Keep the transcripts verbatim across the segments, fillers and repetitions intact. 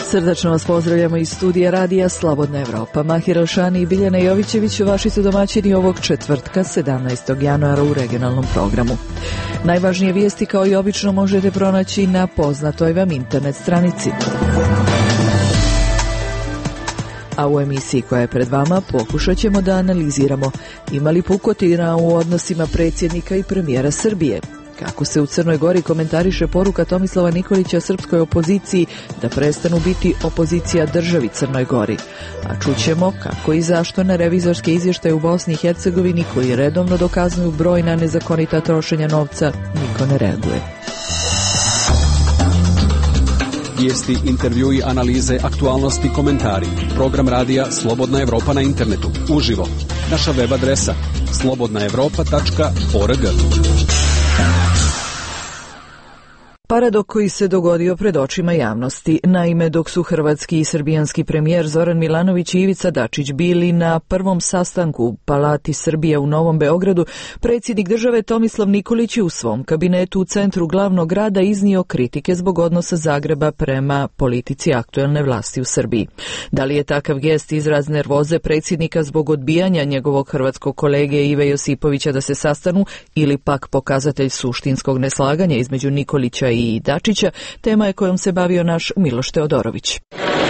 Srdačno vas pozdravljamo iz studija radija Slobodna Evropa. Mahir Elšani i Biljana Jovićević vaši su domaćini ovog četvrtka sedamnaestog januara u regionalnom programu. Najvažnije vijesti kao i obično možete pronaći na poznatoj vam internet stranici. A u emisiji koja je pred vama pokušat ćemo da analiziramo ima li pukotina u odnosima predsjednika i premijera Srbije. Kako se u Crnoj Gori komentariše poruka Tomislava Nikolića srpskoj opoziciji da prestanu biti opozicija državi Crnoj Gori. A čućemo kako i zašto na revizorske izvještaje u Bosni i Hercegovini koji redovno dokazuju brojna nezakonita trošenja novca niko ne reaguje. Vijesti, intervjui, analize, aktualnosti, komentari. Program radija Slobodna Evropa na internetu. Uživo. Naša web adresa slobodna evropa tačka org. Paradok koji se dogodio pred očima javnosti. Naime, dok su hrvatski i srbijanski premijer Zoran Milanović i Ivica Dačić bili na prvom sastanku u Palati Srbije u Novom Beogradu, predsjednik države Tomislav Nikolić je u svom kabinetu u centru glavnog grada iznio kritike zbog odnosa Zagreba prema politici aktuelne vlasti u Srbiji. Da li je takav gest izraz nervoze predsjednika zbog odbijanja njegovog hrvatskog kolege Ive Josipovića da se sastanu ili pak pokazatelj suštinskog neslaganja između Nikolića i i Dačića, tema je kojom se bavio naš Miloš Teodorović.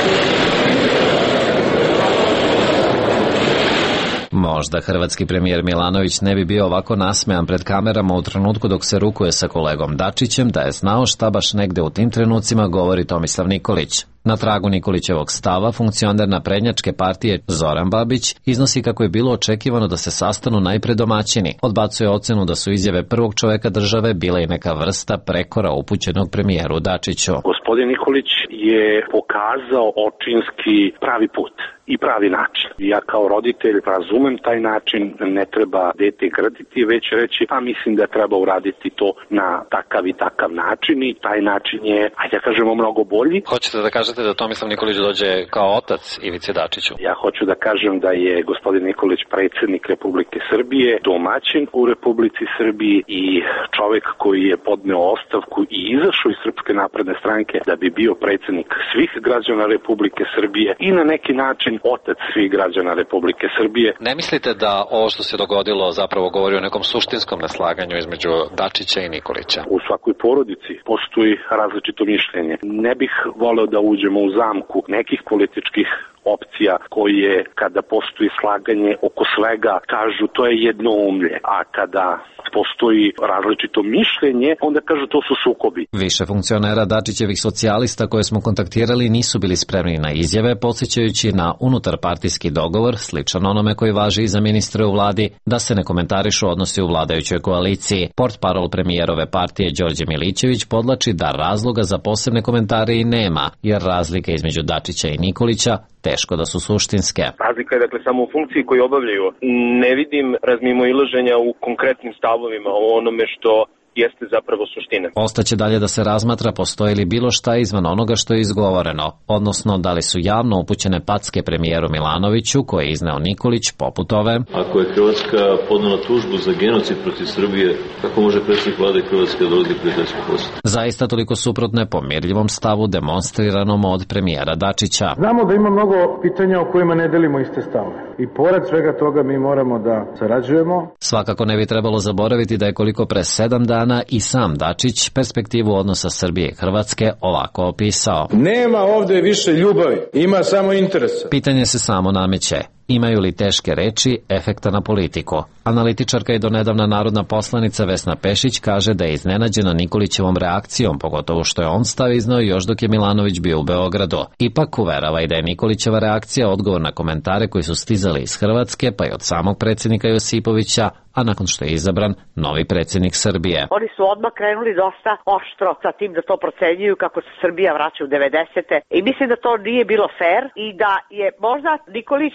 Možda hrvatski premijer Milanović ne bi bio ovako nasmejan pred kamerama u trenutku dok se rukuje sa kolegom Dačićem da je znao šta baš negde u tim trenucima govori Tomislav Nikolić. Na tragu Nikolićevog stava, funkcioner naprednjačke partije Zoran Babić iznosi kako je bilo očekivano da se sastanu najpre domaćini. Odbacuje ocenu da su izjave prvog čoveka države bile i neka vrsta prekora upućenog premijeru Dačiću. Gospodin Nikolić je pokazao očinski pravi put i pravi način. Ja kao roditelj razumem taj način, ne treba dete grditi, već reći, pa mislim da treba uraditi to na takav i takav način i taj način je, ajde da kažemo, mnogo bolji. Hoćete da kažete da Tomislav Nikolić dođe kao otac Ivice Dačiću? Ja hoću da kažem da je gospodin Nikolić predsjednik Republike Srbije, domaćin u Republici Srbiji i čovjek koji je podneo ostavku i izašao iz Srpske napredne stranke da bi bio predsjednik svih građana Republike Srbije i na neki način otac svih građana Republike Srbije. Ne mislite da ovo što se dogodilo zapravo govori o nekom suštinskom neslaganju između Dačića i Nikolića? U svakoj porodici postoji različito mišljenje. Ne bih voleo da uđemo u zamku nekih političkih opcija koje kada postoji slaganje oko svega kažu to je jednoumlje, a kada postoji različito mišljenje onda kažu to su sukobi. Više funkcionera Dačićevih socijalista koje smo kontaktirali nisu bili spremni na izjave, podsjećajući na unutarpartijski dogovor, sličan onome koji važi i za ministre u vladi, da se ne komentarišu odnosi u vladajućoj koaliciji. Portparol premijerove partije Đorđe Milićević podlači da razloga za posebne komentare i nema, jer razlike između Dačića i Nikolića teško da su suštinske. Razlika je dakle samo u funkciji koju obavljaju. Ne vidim razmimoilaženja u konkretnim stavovima o onome što jeste zapravo suština. Ostaće dalje da se razmatra postoji li bilo šta izvan onoga što je izgovoreno, odnosno da li su javno upućene packe premijeru Milanoviću koje je izneo Nikolić poput ove. Ako je Hrvatska podnela tužbu za genocid protiv Srbije, kako može predsjednik vlade Hrvatske da dolazi prijateljsku posjetu? Zaista toliko suprotne pomirljivom stavu demonstriranom od premijera Dačića. Znamo da ima mnogo pitanja o kojima ne delimo iste stavove. I pored svega toga mi moramo da sarađujemo. Svakako ne bi trebalo zaboraviti da je koliko pre sedam dana i sam Dačić perspektivu odnosa Srbije i Hrvatske ovako opisao. Nema ovde više ljubavi, ima samo interesa. Pitanje se samo nameće. Imaju li teške reči efekta na politiku? Analitičarka i donedavna narodna poslanica Vesna Pešić kaže da je iznenađena Nikolićevom reakcijom, pogotovo što je on stav iznao još dok je Milanović bio u Beogradu. Ipak uverava i da je Nikolićeva reakcija odgovor na komentare koji su stizali iz Hrvatske, pa i od samog predsjednika Josipovića, a nakon što je izabran novi predsjednik Srbije. Oni su odmah krenuli dosta oštro sa tim da to procenjuju kako se Srbija vraća u devedesete i mislim da to nije bilo fair i da je možda Nikolić smatrao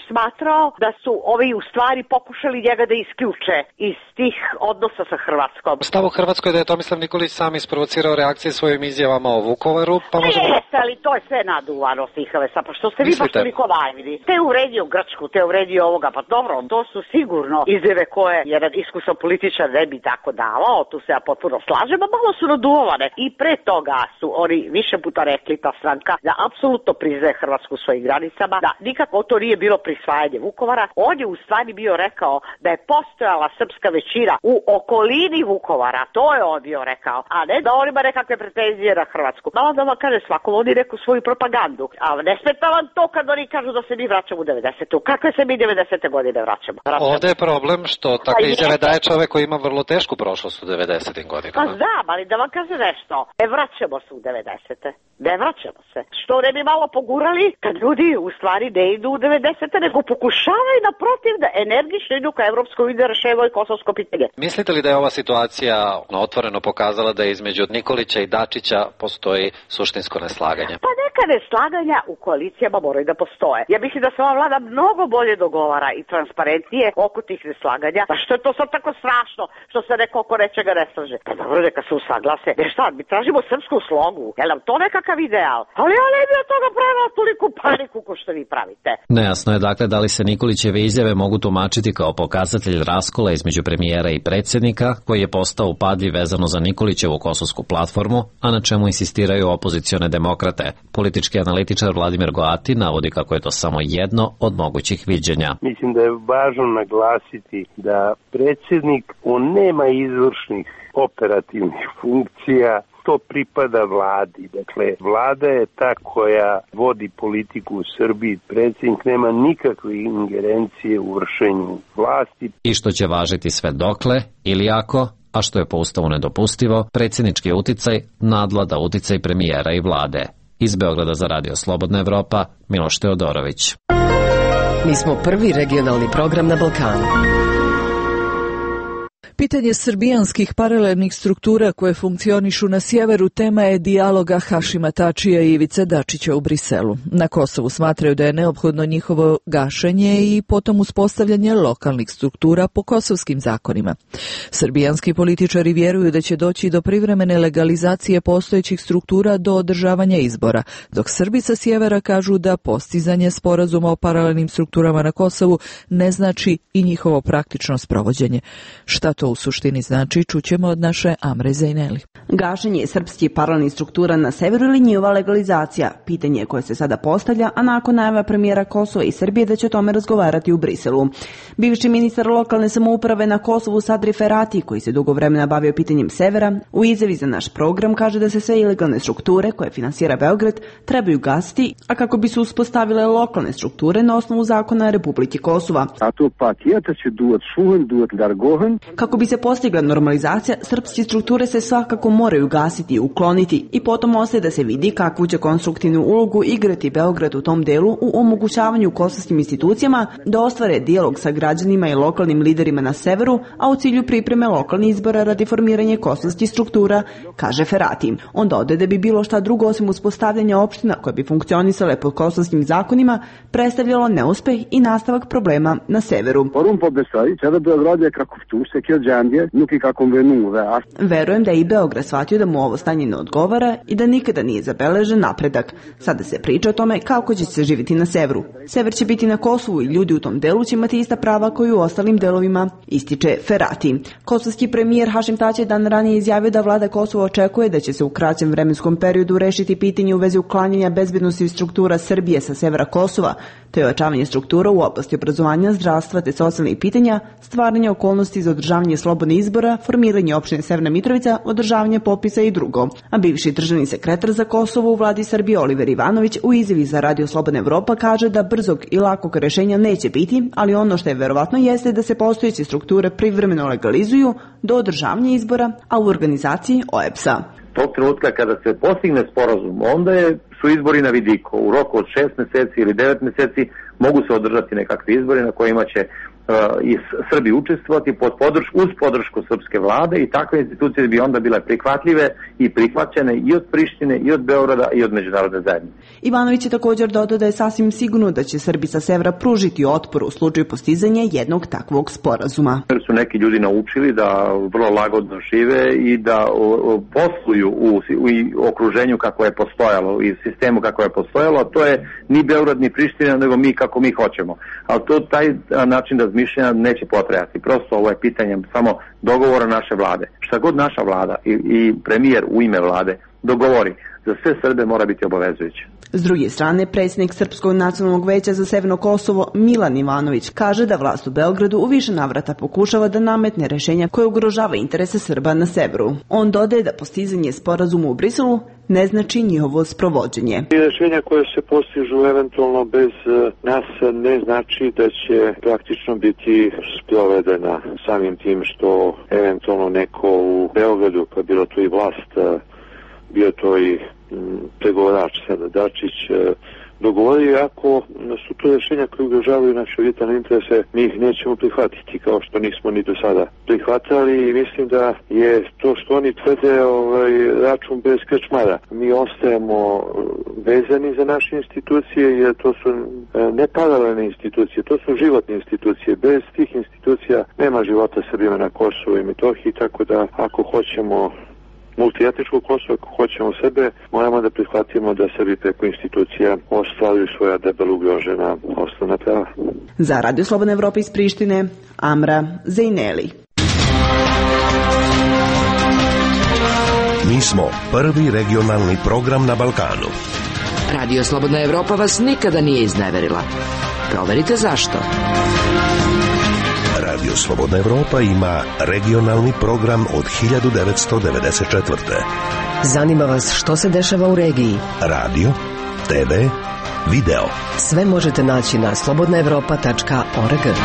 smatrao da su ovi u stvari pokušali njega da isključe iz tih odnosa sa Hrvatskom. Stav u Hrvatskoj da je Tomislav Nikolić sam isprovocirao reakcije svojim izjavama o Vukovaru, pa možemo... Jeste, ali to je sve naduvano, stihave, sa, pa što ste vi baš toliko naivni. Te uvredio Grčku, te uvredio ovoga, pa dobro, to su sigurno izjave koje jedan iskusan političar ne bi tako davao, tu se ja potpuno slažem, a malo su naduvane. I pre toga su oni više puta rekli, ta stranka, da apsolutno priznaje Hrvatsku u svojim granicama, da nikako to nije bilo prisvajanje Vukovara. On je u stvari bio rekao da je postojala srpska većina u okolini Vukovara, to je on bio rekao, a ne da on ima nekakve pretenzije na Hrvatsku. Malo da vam kaže, svako vodi neku svoju propagandu, a ne smeta vam to kad oni kažu da se mi vraćamo u devedesete. Kakve se mi devedesete godine vraćamo? vraćamo? Ovde je problem što takve izjave daje čovek koji ima vrlo tešku prošlost u devedesetim godinama. Pa znam, ali da vam kaže nešto, ne vraćamo se u devedesete. Ne vraćamo se. Što ne bi malo pogurali kad ljudi u stvari ne idu u devedesete, nego pokušavaju naprotiv da energično idu ka Evropskoj uniji da rešavaju kosovsko pitanje. Mislite li da je ova situacija otvoreno pokazala da između Nikolića i Dačića postoji suštinsko neslaganje? Pa neka neslaganja u koalicijama moraju da postoje. Ja mislim da se ova vlada mnogo bolje dogovara i transparentnije oko tih neslaganja. Pa što je to sad tako strašno što se neko oko nečega ne slaže? Pa dobro, neka se usaglase. Ne šta, mi tražimo srpsku slogu. Je nam to nekakav ideal? Ali ja ne bi od toga pravila toliku paniku ko što vi pravite. Nejasno je dakle da li se Nikolićeve izjave mogu tumačiti kao pokazatelj raskola između premijera i predsjednika, koji je postao upadljiv vezano za Nikolićevu kosovsku platformu, a na čemu insistiraju opozicione demokrate. Politički analitičar Vladimir Goati navodi kako je to samo jedno od mogućih viđenja. Mislim da je važno naglasiti da predsjednik, on nema izvršnih operativnih funkcija, to pripada vladi. Dakle, vlada je ta koja vodi politiku u Srbiji. Predsjednik nema nikakve ingerencije u vršenju vlasti. I što će važiti sve dokle ili ako, a što je po ustavu nedopustivo, predsjednički uticaj nadvlada uticaj premijera i vlade. Iz Beograda za Radio Slobodna Evropa, Miloš Teodorović. Mi smo prvi regionalni program na Balkanu. Pitanje srbijanskih paralelnih struktura koje funkcionišu na sjeveru tema je dijaloga Hašima Tačija i Ivice Dačića u Briselu. Na Kosovu smatraju da je neophodno njihovo gašenje i potom uspostavljanje lokalnih struktura po kosovskim zakonima. Srbijanski političari vjeruju da će doći do privremene legalizacije postojećih struktura do održavanja izbora, dok Srbi sa sjevera kažu da postizanje sporazuma o paralelnim strukturama na Kosovu ne znači i njihovo praktično sprovođenje. Šta to u suštini znači, čućemo od naše Amre Zejneli. Gašenje srpskih paralelnih struktura na severu ili njihova legalizacija? Pitanje koje se sada postavlja, a nakon najava premijera Kosova i Srbije da će o tome razgovarati u Briselu. Bivši ministar lokalne samouprave na Kosovu Sadri Ferati, koji se dugo vremena bavio pitanjem severa, u izjavi za naš program kaže da se sve ilegalne strukture koje finansira Beograd trebaju gasiti, a kako bi se uspostavile lokalne strukture na osnovu zakona Republike Kosova. Kako bi se postigla normalizacija, srpske strukture se svakako moraju gasiti i ukloniti i potom ostaje da se vidi kakvu će konstruktivnu ulogu igrati Beograd u tom delu u omogućavanju kosovskim institucijama da ostvare dijalog sa građanima i lokalnim liderima na severu, a u cilju pripreme lokalnih izbora radi formiranja kosovskih struktura, kaže Ferati. On dodaje da bi bilo šta drugo osim uspostavljanja opština koje bi funkcionisale po kosovskim zakonima predstavljalo neuspeh i nastavak problema na severu. Verujem da je i Beograd shvatio da mu ovo stanje ne odgovara i da nikada nije zabeležen napredak. Sada se priča o tome kako će se živjeti na severu. Sever će biti na Kosovu i ljudi u tom delu će imati ista prava koji u ostalim delovima, ističe Ferati. Kosovski premijer Hašim Tači je dan ranije izjavio da vlada Kosova očekuje da će se u kraćem vremenskom periodu rešiti pitanje u vezi uklanjanja bezbednosti struktura Srbije sa severa Kosova, te ojačavanje struktura u oblasti obrazovanja, zdravstva te socijalnih pitanja, stvaranje okolnosti za održavanje slobodnih izbora, formiranje opštine Severna Mitrovica, održavanje popisa i drugo. A bivši državni sekretar za Kosovo u vladi Srbije Oliver Ivanović u izjavi za Radio Slobodna Evropa kaže da brzog i lakog rešenja neće biti, ali ono što je verovatno jeste da se postojeće strukture privremeno legalizuju do održavanja izbora, a u organizaciji O E B S-a. Tog trenutka kada se postigne sporazum, onda je, su izbori na vidiku. U roku od šest meseci ili devet meseci mogu se održati nekakvi izbori na kojima će i Srbi učestvovati pod podršku, uz podršku srpske vlade i takve institucije bi onda bile prihvatljive i prihvaćene i od Prištine i od Beograda i od međunarodne zajednice. Ivanović je također dodao da je sasvim sigurno da će Srbi sa severa pružiti otpor u slučaju postizanja jednog takvog sporazuma. Jer su neki ljudi naučili da vrlo lagodno žive i da posluju u, u okruženju kako je postojalo i sistemu kako je postojalo, a to je ni Beograd ni Priština, nego mi kako mi hoćemo. Ali to taj način razmišljanja neće potrajati. Prosto ovo je pitanje samo dogovora naše vlade. Šta god naša vlada i, i premijer u ime vlade dogovori, za sve Srbe mora biti obavezujuće. S druge strane, predsjednik Srpskog nacionalnog veća za Severno Kosovo Milan Ivanović kaže da vlast u Beogradu u više navrata pokušava da nametne rešenja koje ugrožava interese Srba na severu. On dodaje da postizanje sporazuma u Briselu ne znači njihovo sprovođenje. Rešenja koje se postižu eventualno bez nas ne znači da će praktično biti sprovedena, samim tim što eventualno neko u Beogradu, pa bilo to i vlast, bio to i pregovarač sada Dačić, dogovori, ako su to rješenja koje ugrožavaju naše vitalne interese, mi ih nećemo prihvatiti, kao što nismo ni do sada prihvatali, i mislim da je to što oni tvrde ovaj, račun bez krčmara. Mi ostajemo vezani za naše institucije, jer to su ne paralelne institucije, to su životne institucije. Bez tih institucija nema života Srbima na Kosovu i Metohiji, tako da ako hoćemo multietničko Kosovo, ako hoćemo sebe, moramo da prihvatimo da Srbi preko institucija ostvaruju svoja debelo ugrožena osnovna prava. Za Radio Slobodna Evropa iz Prištine, Amra Zejneli. Mi smo prvi regionalni program na Balkanu. Radio Slobodna Evropa vas nikada nije izneverila. Proverite zašto. Radio Slobodna Evropa ima regionalni program od hiljadu devetsto devedeset četvrte. Zanima vas što se dešava u regiji? Radio, te ve, video. Sve možete naći na slobodna evropa tačka org.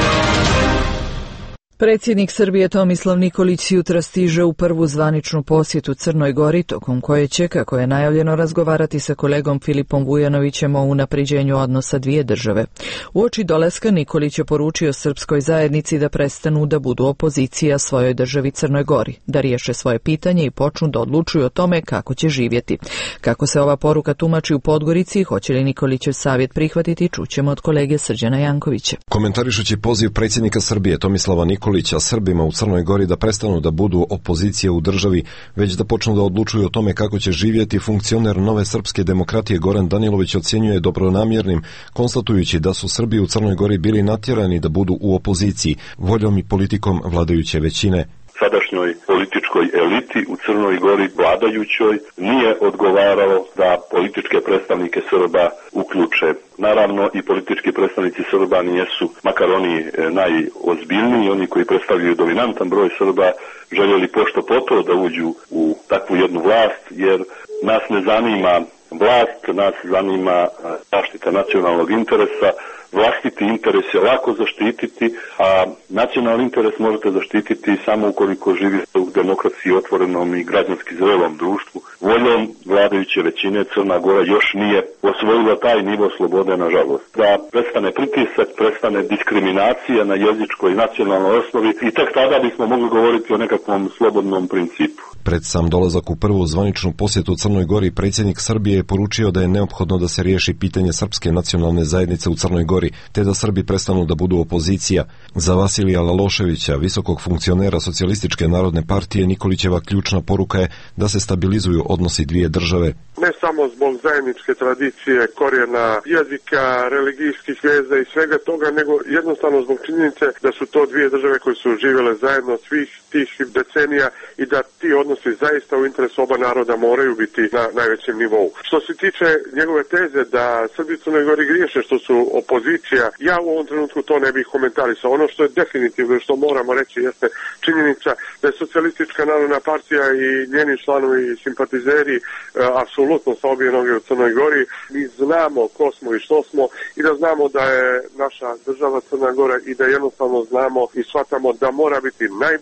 Predsjednik Srbije Tomislav Nikolić jutra stiže u prvu zvaničnu posjetu Crnoj Gori, tokom koje će, kako je najavljeno, razgovarati sa kolegom Filipom Vujanovićem o unapređenju odnosa dvije države. Uoči dolaska Nikolić je poručio srpskoj zajednici da prestanu da budu opozicija svojoj državi Crnoj Gori, da riješe svoje pitanje i počnu da odlučuju o tome kako će živjeti. Kako se ova poruka tumači u Podgorici, hoće li Nikolićev savjet prihvatiti, čućemo od kolege Srđana Jankovića. Komentarišući poziv predsjednika Srbije Tomislava Nikolića Nikolića Srbima u Crnoj Gori da prestanu da budu opozicija u državi, već da počnu da odlučuju o tome kako će živjeti, funkcioner Nove srpske demokratije Goran Danilović ocjenjuje dobronamjernim, konstatujući da su Srbi u Crnoj Gori bili natjerani da budu u opoziciji, voljom i politikom vladajuće većine. Sadašnjoj političkoj eliti u Crnoj Gori, vladajućoj, nije odgovaralo da političke predstavnike Srba uključe. Naravno, i politički predstavnici Srba nijesu, makar oni najozbiljniji, oni koji predstavljaju dominantan broj Srba, željeli pošto poto da uđu u takvu jednu vlast, jer nas ne zanima vlast, nas zanima zaštita nacionalnog interesa. Vlastiti interes je lako zaštititi, a nacionalni interes možete zaštititi samo ukoliko živite u demokraciji, otvorenom i građanski zrelom društvu. Voljom vladajuće većine Crna Gora još nije osvojila taj nivo slobode, nažalost. Da prestane pritisak, prestane diskriminacija na jezičkoj i nacionalnoj osnovi i tek tada bismo mogli govoriti o nekakvom slobodnom principu. Pred sam dolazak u prvu zvaničnu posjetu Crnoj Gori, predsjednik Srbije je poručio da je neophodno da se riješi pitanje srpske nacionalne zajednice u Crnoj Gori, te da Srbi prestanu da budu opozicija. Za Vasilija Laloševića, visokog funkcionera Socijalističke narodne partije, Nikolićeva ključna poruka je da se stabilizuju odnosi dvije države. Ne samo zbog zajedničke tradicije, korijena, jezika, religijskih veza i svega toga, nego jednostavno zbog činjenice da su to dvije države koje su živjele zajedno svih tih decenija i da ti odnosi zaista u interesu oba naroda moraju biti na najvećem nivou. Što se tiče njegove teze da Srbi u Crnoj Gori griješe što su opozicija, ja u ovom trenutku to ne bih komentarisao. Ono što je definitivno, što moramo reći, jeste činjenica da je Socijalistička narodna partija i njeni članovi i simpatizeri apsolutno sa obje noge u Crnoj Gori. Mi znamo ko smo i što smo i da znamo da je naša država Crna Gora i da jednostavno znamo i shvatamo da mora biti najboljih odnosa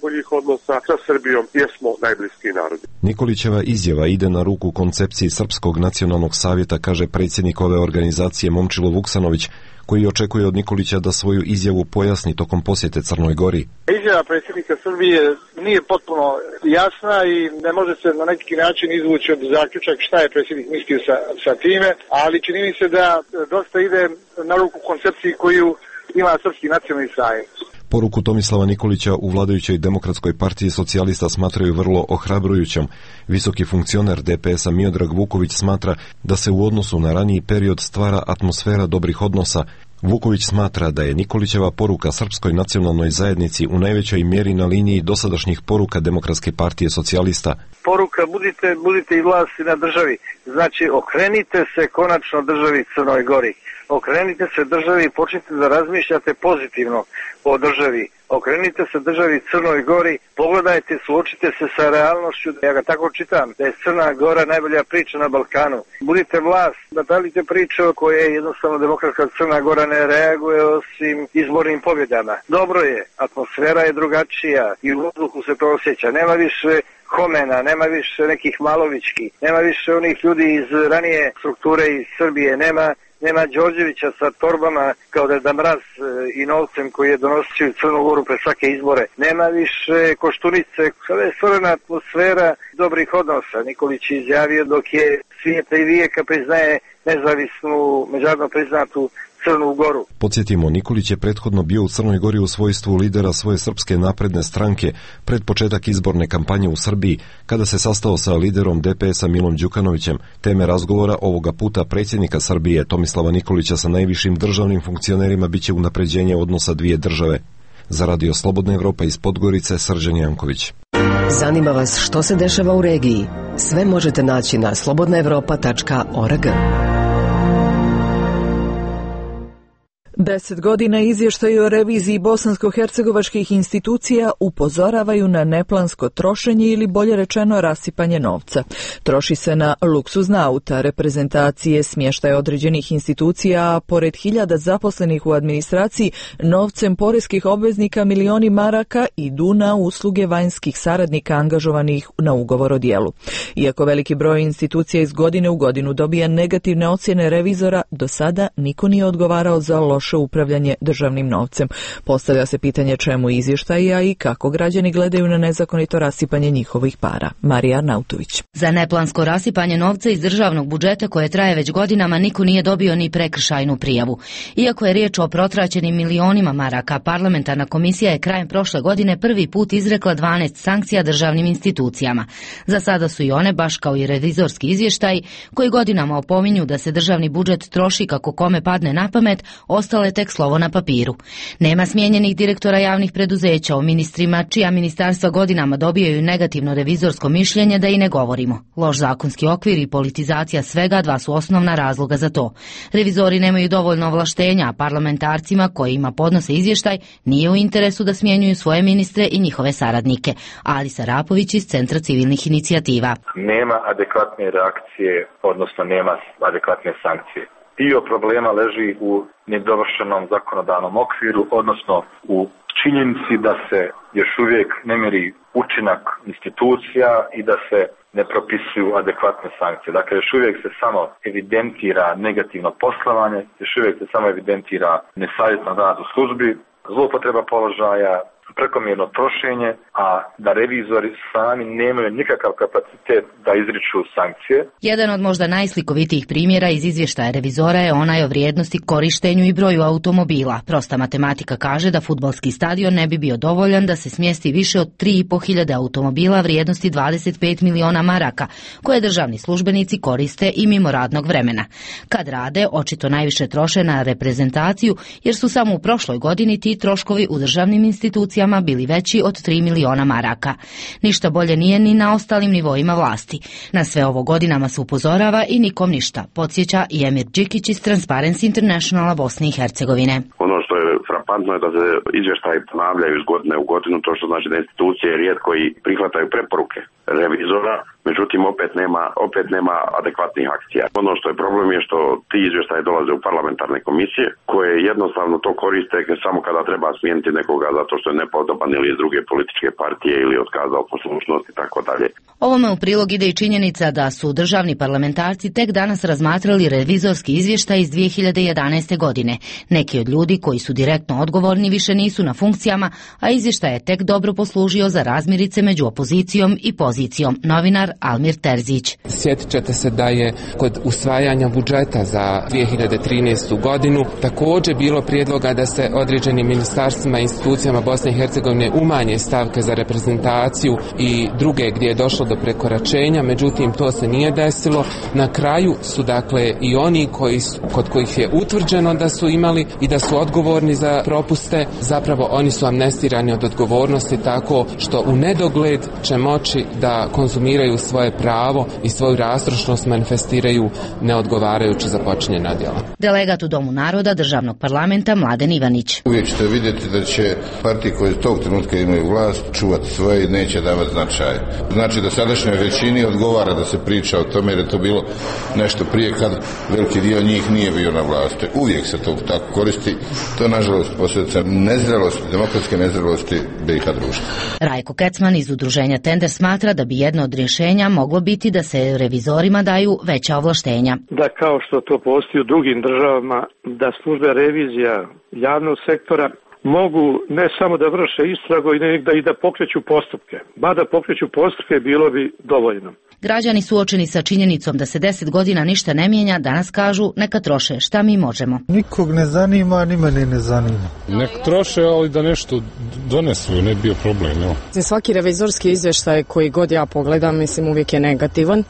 odnosa sa Srbijom jer smo najbliskiji narodi. Nikolićeva izjava ide na ruku koncepciji Srpskog nacionalnog savjeta, kaže predsjednik ove organizacije Momčilo Vuksanović, koji očekuje od Nikolića da svoju izjavu pojasni tokom posjete Crnoj Gori. Izjava predsjednika Srbije nije potpuno jasna i ne može se na neki način izvući od zaključak šta je predsjednik mislio sa, sa time, ali čini mi se da dosta ide na ruku koncepciji koju ima Srpski nacionalni savjet. Poruku Tomislava Nikolića u vladajućoj Demokratskoj partiji socijalista smatraju vrlo ohrabrujućom. Visoki funkcioner D P S-a Miodrag Vuković smatra da se u odnosu na raniji period stvara atmosfera dobrih odnosa. Vuković smatra da je Nikolićeva poruka Srpskoj nacionalnoj zajednici u najvećoj mjeri na liniji dosadašnjih poruka Demokratske partije socijalista. Poruka budite, budite i vlasti na državi. Znači okrenite se konačno državi Crnoj Gori. Okrenite se državi i počnite da razmišljate pozitivno o državi. Okrenite se državi Crnoj Gori, pogledajte, suočite se sa realnošću. Ja ga tako čitam, da je Crna Gora najbolja priča na Balkanu. Budite vlast, napravite priče o koje jednostavno Demokratska Crna Gora ne reaguje osim izbornim pobjedama. Dobro je, atmosfera je drugačija i u vazduhu se to osjeća. Nema više Homena, nema više nekih Malovićki, nema više onih ljudi iz ranije strukture iz Srbije, nema Nema Đorđevića sa torbama kao da je Mraz i novcem koji je donosio u Crnu Goru pre svake izbore. Nema više Koštunice, sada je stvorena atmosfera dobrih odnosa. Nikolić je izjavio dok je svijeta i vijeka priznaje nezavisnu, međunarodno priznatu Crnu Goru. Podsjetimo, Nikolić je prethodno bio u Crnoj Gori u svojstvu lidera svoje Srpske napredne stranke pred početak izborne kampanje u Srbiji, kada se sastao sa liderom D P S-a Milom Đukanovićem. Teme razgovora ovoga puta predsjednika Srbije Tomislava Nikolića sa najvišim državnim funkcionerima biće unapređenje odnosa dvije države. Za Radio Slobodna Evropa iz Podgorice, Srđan Janković. Zanima vas što se dešava u regiji? Sve možete naći na slobodna evropa tačka org. Deset godina izvještaji o reviziji bosansko-hercegovačkih institucija upozoravaju na neplansko trošenje ili bolje rečeno rasipanje novca. Troši se na luksuzna auta, reprezentacije, smještaj određenih institucija, a pored hiljada zaposlenih u administraciji, novcem poreskih obveznika milioni maraka idu na usluge vanjskih saradnika angažovanih na ugovor o djelu. Iako veliki broj institucija iz godine u godinu dobija negativne ocjene revizora, do sada niko nije odgovarao za loš upravljanje državnim novcem. Postavlja se pitanje čemu izvještaja i kako građani gledaju na nezakonito rasipanje njihovih para. Marija Arnautović. Za neplansko rasipanje novca iz državnog budžeta koje traje već godinama niko nije dobio ni prekršajnu prijavu. Iako je riječ o protraćenim milionima maraka, parlamentarna komisija je krajem prošle godine prvi put izrekla dvanaest sankcija državnim institucijama. Za sada su i one, baš kao i revizorski izvještaj, koji godinama opominju da se državni budžet troši kako kome padne na pamet, ostale tek slovo na papiru. Nema smijenjenih direktora javnih preduzeća, o ministrima čija ministarstva godinama dobijaju negativno revizorsko mišljenje, da i ne govorimo. Loš zakonski okvir i politizacija svega dva su osnovna razloga za to. Revizori nemaju dovoljno ovlaštenja, a parlamentarcima kojima podnose izvještaj nije u interesu da smjenjuju svoje ministre i njihove saradnike. Alisa Rapović iz Centra civilnih inicijativa. Nema adekvatne reakcije, odnosno nema adekvatne sankcije. Dio problema leži u nedovršenom zakonodavnom okviru, odnosno u činjenici da se još uvijek ne mjeri učinak institucija i da se ne propisuju adekvatne sankcije. Dakle, još uvijek se samo evidentira negativno poslovanje, još uvijek se samo evidentira nesavjestan rad u službi, zloupotreba položaja, prekomjerno trošenje, a da revizori sami nemaju nikakav kapacitet da izriču sankcije. Jedan od možda najslikovitijih primjera iz izvještaja revizora je onaj o vrijednosti, korištenju i broju automobila. Prosta matematika kaže da fudbalski stadion ne bi bio dovoljan da se smjesti više od tri i po hiljade automobila vrijednosti dvadeset pet miliona maraka, koje državni službenici koriste i mimo radnog vremena. Kad rade, očito najviše troše na reprezentaciju, jer su samo u prošloj godini ti troškovi u državnim institucijama bili veći od tri miliona maraka. Ništa bolje nije ni na ostalim nivoima vlasti. Na sve ovo godinama se upozorava i nikom ništa, podsjeća i Emir Đikić iz Transparency Internationala Bosne i Hercegovine. Ono što je frapantno je da se izvještaji ponavljaju iz godine u godinu, to što znači da institucije rijetko i prihvataju preporuke revizora, međutim opet nema, opet nema adekvatnih akcija. Ono što je problem je što ti izvještaji dolaze u parlamentarne komisije koje jednostavno to koriste samo kada treba smijeniti nekoga zato što je nepodoban ili iz druge političke partije ili otkazao poslušnost i tako dalje. Ovome u prilog ide i činjenica da su državni parlamentarci tek danas razmatrali revizorski izvještaj iz dvije hiljade jedanaeste. godine. Neki od ljudi koji su direktno odgovorni više nisu na funkcijama, a izvještaj je tek dobro poslužio za razmirice među opozicijom i pozicijom. Novinar Almir Terzić. Sjetit ćete se da je kod usvajanja budžeta za dvije hiljade trinaestu. godinu također bilo prijedloga da se određenim ministarstvima i institucijama Bosne i Hercegovine umanje stavke za reprezentaciju i druge gdje je došlo do prekoračenja, međutim to se nije desilo. Na kraju su dakle i oni koji su, kod kojih je utvrđeno da su imali i da su odgovorni za propuste, zapravo oni su amnestirani od odgovornosti tako što u nedogled će moći da konzumiraju svoje pravo i svoju rastrošnost manifestiraju neodgovarajući za počinjena djela. Delegat u Domu naroda državnog parlamenta Mladen Ivanić. Uvijek ćete vidjeti da će partije koje tog trenutka imaju vlast čuvati svoje i neće davati značaj. Znači da sadašnjoj većini odgovara da se priča o tome jer je to bilo nešto prije kad veliki dio njih nije bio na vlasti. Uvijek se to tako koristi. To nažalost posljedica nezrelosti, demokratske nezrelosti B i H društva. Rajko Kecman iz udruženja Tender smatra da bi jedno od rješenja moglo biti da se revizorima daju veća ovlaštenja. Da kao što to postoji u drugim državama, da službe revizija javnog sektora mogu ne samo da vrše istragu nego da i da pokreću postupke. Ba da pokreću postupke bilo bi dovoljno. Građani suočeni sa činjenicom da se deset godina ništa ne mijenja danas kažu neka troše, šta mi možemo. Nikog ne zanima, ni mene ne zanima. Nek troše, ali da nešto donesu, ne bio problem. Jo. Svaki revizorski izvještaj koji god ja pogledam, mislim uvijek je negativan,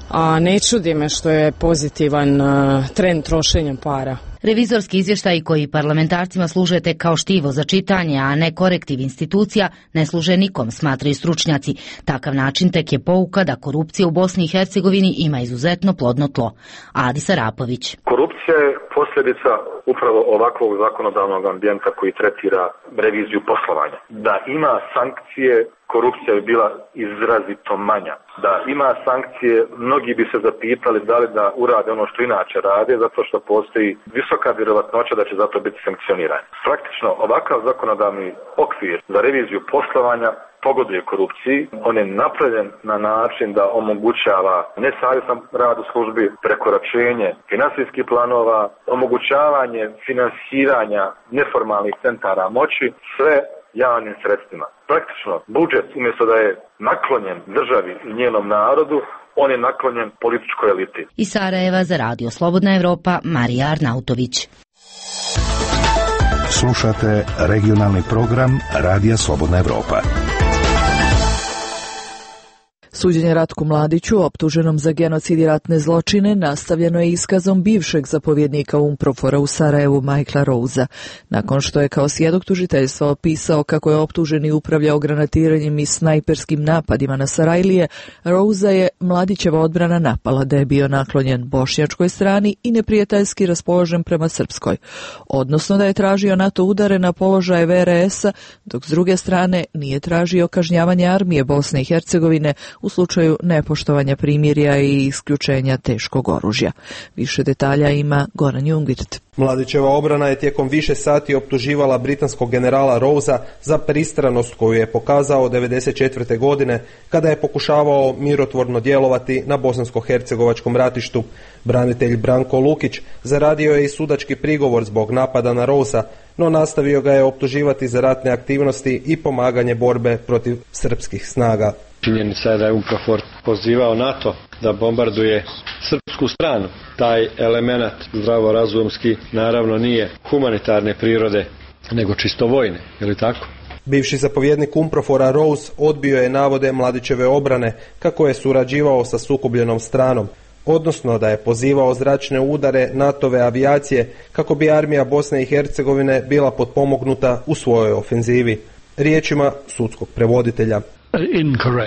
a ne čudi me što je pozitivan uh, trend trošenja para. Revizorski izvještaji koji parlamentarcima služe tek kao štivo za čitanje, a ne korektiv institucija, ne služe nikom, smatraju stručnjaci. Takav način tek je pouka da korupcija u Bosni i Hercegovini ima izuzetno plodno tlo. Adi Sarapović. Korupcija je posljedica upravo ovakvog zakonodavnog ambijenta koji tretira reviziju poslovanja. Da ima sankcije, korupcija bi bila izrazito manja. Da ima sankcije, mnogi bi se zapitali da li da urade ono što inače rade, zato što postoji visoka vjerovatnoća da će zato biti sankcionirani. Praktično, ovakav zakonodavni okvir za reviziju poslovanja pogoduje korupciji. On je napravljen na način da omogućava nesavjestan rad u službi, prekoračenje finansijskih planova, omogućavanje finansiranja neformalnih centara moći, sve javnim sredstvima. Praktično, budžet umjesto da je naklonjen državi i njenom narodu, on je naklonjen političkoj eliti. Iz Sarajeva za Radio Slobodna Evropa, Marija Arnautović. Slušate regionalni program Radija Slobodna Evropa. Suđenje Ratku Mladiću, optuženom za genocid i ratne zločine, nastavljeno je iskazom bivšeg zapovjednika UNPROFOR-a u Sarajevu Michaela Rosea. Nakon što je kao svjedok tužiteljstva opisao kako je optuženi upravljao granatiranjem i snajperskim napadima na Sarajlije, Rosea je Mladićeva odbrana napala da je bio naklonjen bošnjačkoj strani i neprijateljski raspoložen prema srpskoj, odnosno da je tražio NATO udare na položaje V R S-a, dok s druge strane nije tražio kažnjavanje armije Bosne i Hercegovine u slučaju nepoštovanja primirja i isključenja teškog oružja. Više detalja ima Goran Jungwirth. Mladićeva obrana je tijekom više sati optuživala britanskog generala Rosea za pristranost koju je pokazao devedeset četvrte. godine kada je pokušavao mirotvorno djelovati na bosansko-hercegovačkom ratištu. Branitelj Branko Lukić zaradio je i sudački prigovor zbog napada na Rosea, no nastavio ga je optuživati za ratne aktivnosti i pomaganje borbe protiv srpskih snaga. Činjenica je da je UNPROFOR pozivao NATO da bombarduje srpsku stranu. Taj element zdravorazumski naravno nije humanitarne prirode, nego čisto vojne, je li tako? Bivši zapovjednik UNPROFOR-a Rose odbio je navode Mladićeve obrane kako je surađivao sa sukobljenom stranom, odnosno da je pozivao zračne udare NATO-ve avijacije kako bi armija Bosne i Hercegovine bila potpomognuta u svojoj ofenzivi. Riječima sudskog prevoditelja. Incorrect.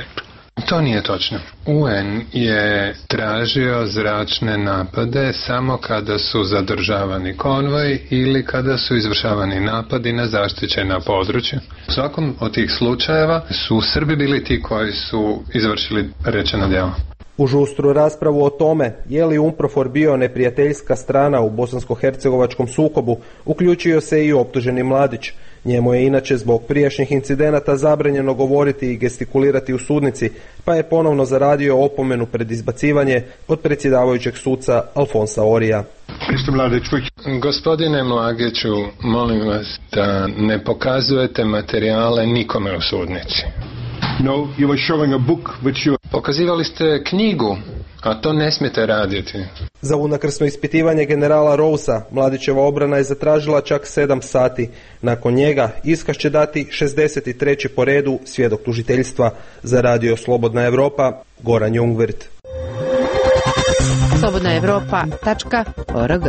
To nije točno. U en je tražio zračne napade samo kada su zadržavani konvoj ili kada su izvršavani napadi na zaštićena područja. U svakom od tih slučajeva su Srbi bili ti koji su izvršili rečeno djelo. U žustru raspravu o tome je li UNPROFOR bio neprijateljska strana u bosansko-hercegovačkom sukobu uključio se i optuženi Mladić. Njemu je inače zbog prijašnjih incidenata zabranjeno govoriti i gestikulirati u sudnici, pa je ponovno zaradio opomenu pred izbacivanje od predsjedavajućeg suca Alfonsa Orija. Gospodine Mlagiću, molim vas da ne pokazujete materijale nikome u sudnici. No, you were showing a book which you... Pokazivali ste knjigu, a to ne smijete raditi. Za unakrsno ispitivanje generala Rousa, Mladićeva obrana je zatražila čak sedam sati. Nakon njega iskaz će dati šezdeset treći po redu svjedok tužiteljstva. Za radio Slobodna Evropa, Goran Jungwirth. slobodna evropa tačka org.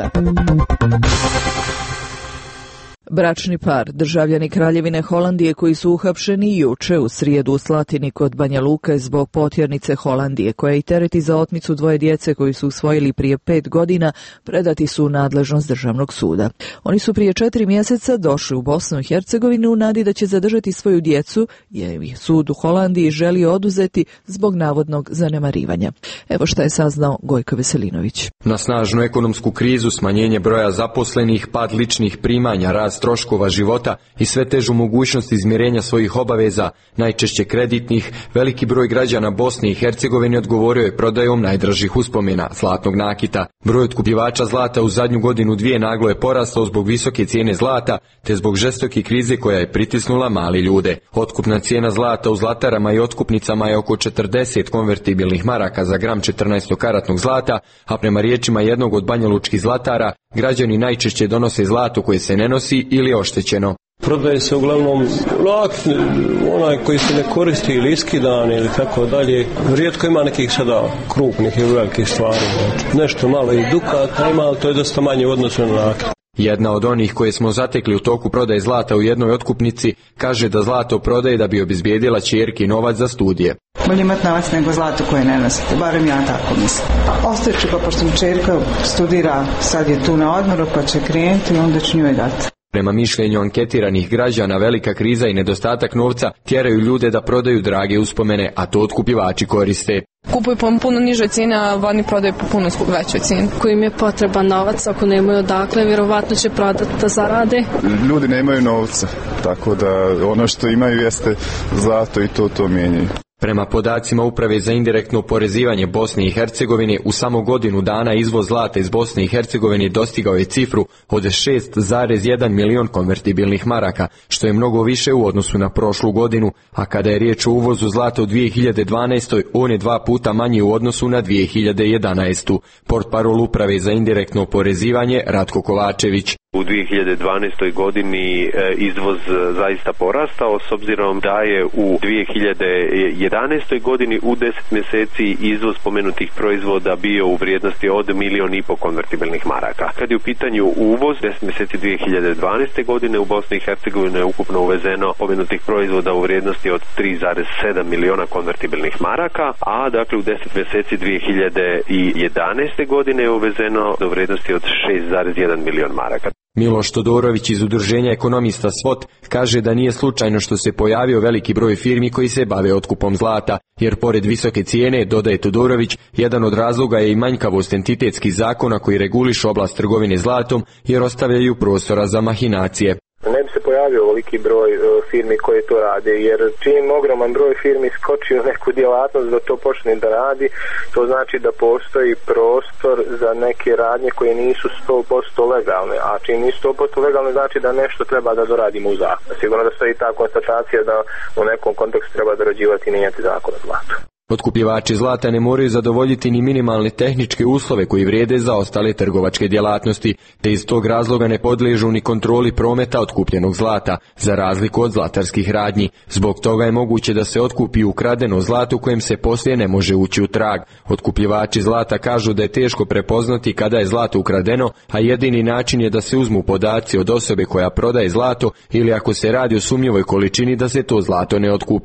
Bračni par, državljani Kraljevine Holandije koji su uhapšeni juče u srijedu u Slatini kod Banja Luke zbog potjernice Holandije, koja i tereti za otmicu dvoje djece koji su usvojili prije pet godina, predati su u nadležnost državnog suda. Oni su prije četiri mjeseca došli u Bosnu i Hercegovinu u nadi da će zadržati svoju djecu, jer ih sud u Holandiji želi oduzeti zbog navodnog zanemarivanja. Evo šta je saznao Gojko Veselinović. Na snažnu ekonomsku krizu, smanjenje broja zaposlenih, pad ličnih primanja, rast troškova života i sve težu mogućnost izmirenja svojih obaveza, najčešće kreditnih, veliki broj građana Bosne i Hercegovine odgovorio je prodajom najdražih uspomena, zlatnog nakita. Broj otkupljivača zlata u zadnju godinu dvije naglo je porastao zbog visoke cijene zlata, te zbog žestoke krize koja je pritisnula mali ljude. Otkupna cijena zlata u zlatarama i otkupnicama je oko četrdeset konvertibilnih maraka za gram četrnaestokaratnog zlata, a prema riječima jednog od banjalučkih zlatara, građani najčešće donose zlato koje se ne nosi ili je oštećeno. Prodaje se uglavnom lak, onaj koji se ne koristi ili iskidan ili tako dalje. Rijetko ima nekih sada krupnih ili velikih stvari. Nešto malo i dukata ima, ali to je dosta manje u odnosu na nakit. Jedna od onih koje smo zatekli u toku prodaje zlata u jednoj otkupnici kaže da zlato prodaje da bi obezbijedila ćerki novac za studije. Bolje imati novac nego zlato koje ne nosite, barem ja tako mislim. Ostaje ću pa pošto mi ćerka studira, sad je tu na odmoru pa će krenuti i onda ću njoj dati. Prema mišljenju anketiranih građana, velika kriza i nedostatak novca tjeraju ljude da prodaju drage uspomene, a to otkupljivači koriste. Kupuju po puno nižoj cijeni, a vani prodaju po puno većoj cijeni. Kojim je potreban novac, ako nemaju odakle, vjerovatno će prodati da zarade. Ljudi nemaju novca, tako da ono što imaju jeste zlato i to to mijenjaju. Prema podacima Uprave za indirektno oporezivanje Bosne i Hercegovine, u samo godinu dana izvoz zlata iz Bosne i Hercegovine dostigao je cifru od šest zarez jedan milion konvertibilnih maraka, što je mnogo više u odnosu na prošlu godinu, a kada je riječ o uvozu zlata u dvije hiljade dvanaestoj. on je dva puta manji u odnosu na dvije hiljade jedanaestu. Portparol Uprave za indirektno oporezivanje Ratko Kovačević. U dvije hiljade dvanaestoj. godini izvoz zaista porastao, s obzirom da je u dvije hiljade jedanaestoj. godini u deset mjeseci izvoz spomenutih proizvoda bio u vrijednosti od milijon i po konvertibilnih maraka. Kad je u pitanju uvoz, deset mjeseci dvije hiljade dvanaeste. godine u Bosni i Hercegovini je ukupno uvezeno spomenutih proizvoda u vrijednosti od tri zarez sedam miliona konvertibilnih maraka, a dakle u deset mjeseci dvije hiljade jedanaeste. godine je uvezeno do vrijednosti od šest zarez jedan milion maraka. Miloš Todorović iz udruženja ekonomista SWOT kaže da nije slučajno što se pojavio veliki broj firmi koji se bave otkupom zlata, jer pored visoke cijene, dodaje Todorović, jedan od razloga je i manjkavost entitetskih zakona koji regulišu oblast trgovine zlatom jer ostavljaju prostora za mahinacije. Ne bi se pojavio veliki broj uh, firmi koje to rade, jer čim ogroman broj firmi skoči u neku djelatnost da to počne da radi, to znači da postoji prostor za neke radnje koje nisu sto posto legalne, a čim nisu sto posto legalne znači da nešto treba da doradimo u zakonu. Sigurno da stoji ta konstatacija da u nekom kontekstu treba dorađivati i mijenjati zakon o zlatu. Otkupljivači zlata ne moraju zadovoljiti ni minimalne tehničke uslove koji vrijede za ostale trgovačke djelatnosti, te iz tog razloga ne podliježu ni kontroli prometa otkupljenog zlata, za razliku od zlatarskih radnji. Zbog toga je moguće da se otkupi ukradeno zlato kojem se poslije ne može ući u trag. Otkupljivači zlata kažu da je teško prepoznati kada je zlato ukradeno, a jedini način je da se uzmu podaci od osobe koja prodaje zlato ili ako se radi o sumnjivoj količini da se to zlato ne otkupi.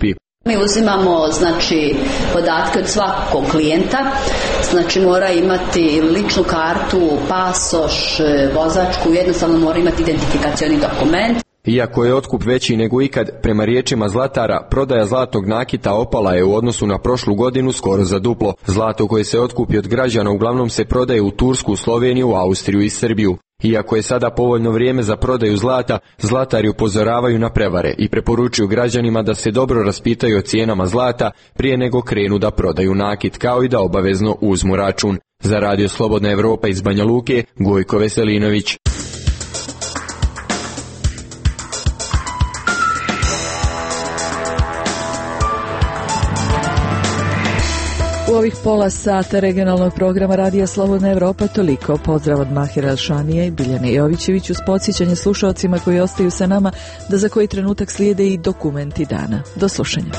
Mi uzimamo znači podatke od svakog klijenta, znači mora imati ličnu kartu, pasoš, vozačku, jednostavno mora imati identifikacioni dokument. Iako je otkup veći nego ikad, prema riječima zlatara, prodaja zlatnog nakita opala je u odnosu na prošlu godinu skoro za duplo. Zlato koje se otkupi od građana uglavnom se prodaje u Tursku, Sloveniju, Austriju i Srbiju. Iako je sada povoljno vrijeme za prodaju zlata, zlatari upozoravaju na prevare i preporučuju građanima da se dobro raspitaju o cijenama zlata prije nego krenu da prodaju nakit, kao i da obavezno uzmu račun. Za Radio Slobodna Evropa iz Banja Luke, Gojko Veselinović. U ovih pola sata regionalnog programa Radija Slobodna Evropa toliko. Pozdrav od Mahira Elšanija i Biljane Jovićević uz podsjećanje slušalcima koji ostaju sa nama da za koji trenutak slijede i dokumenti dana. Do slušanja.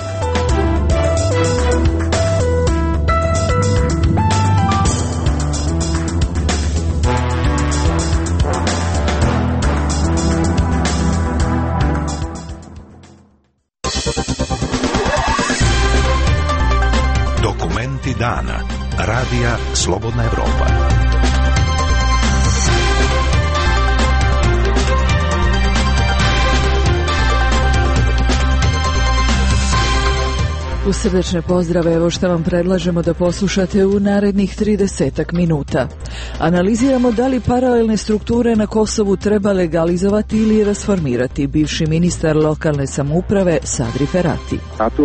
Dana. Radija Slobodna Evropa. U srdečne pozdrave, evo što vam predlažemo da poslušate u narednih tridesetak minuta. Analiziramo da li paralelne strukture na Kosovu treba legalizovati ili rasformirati. Bivši ministar lokalne samouprave Sadri Ferati.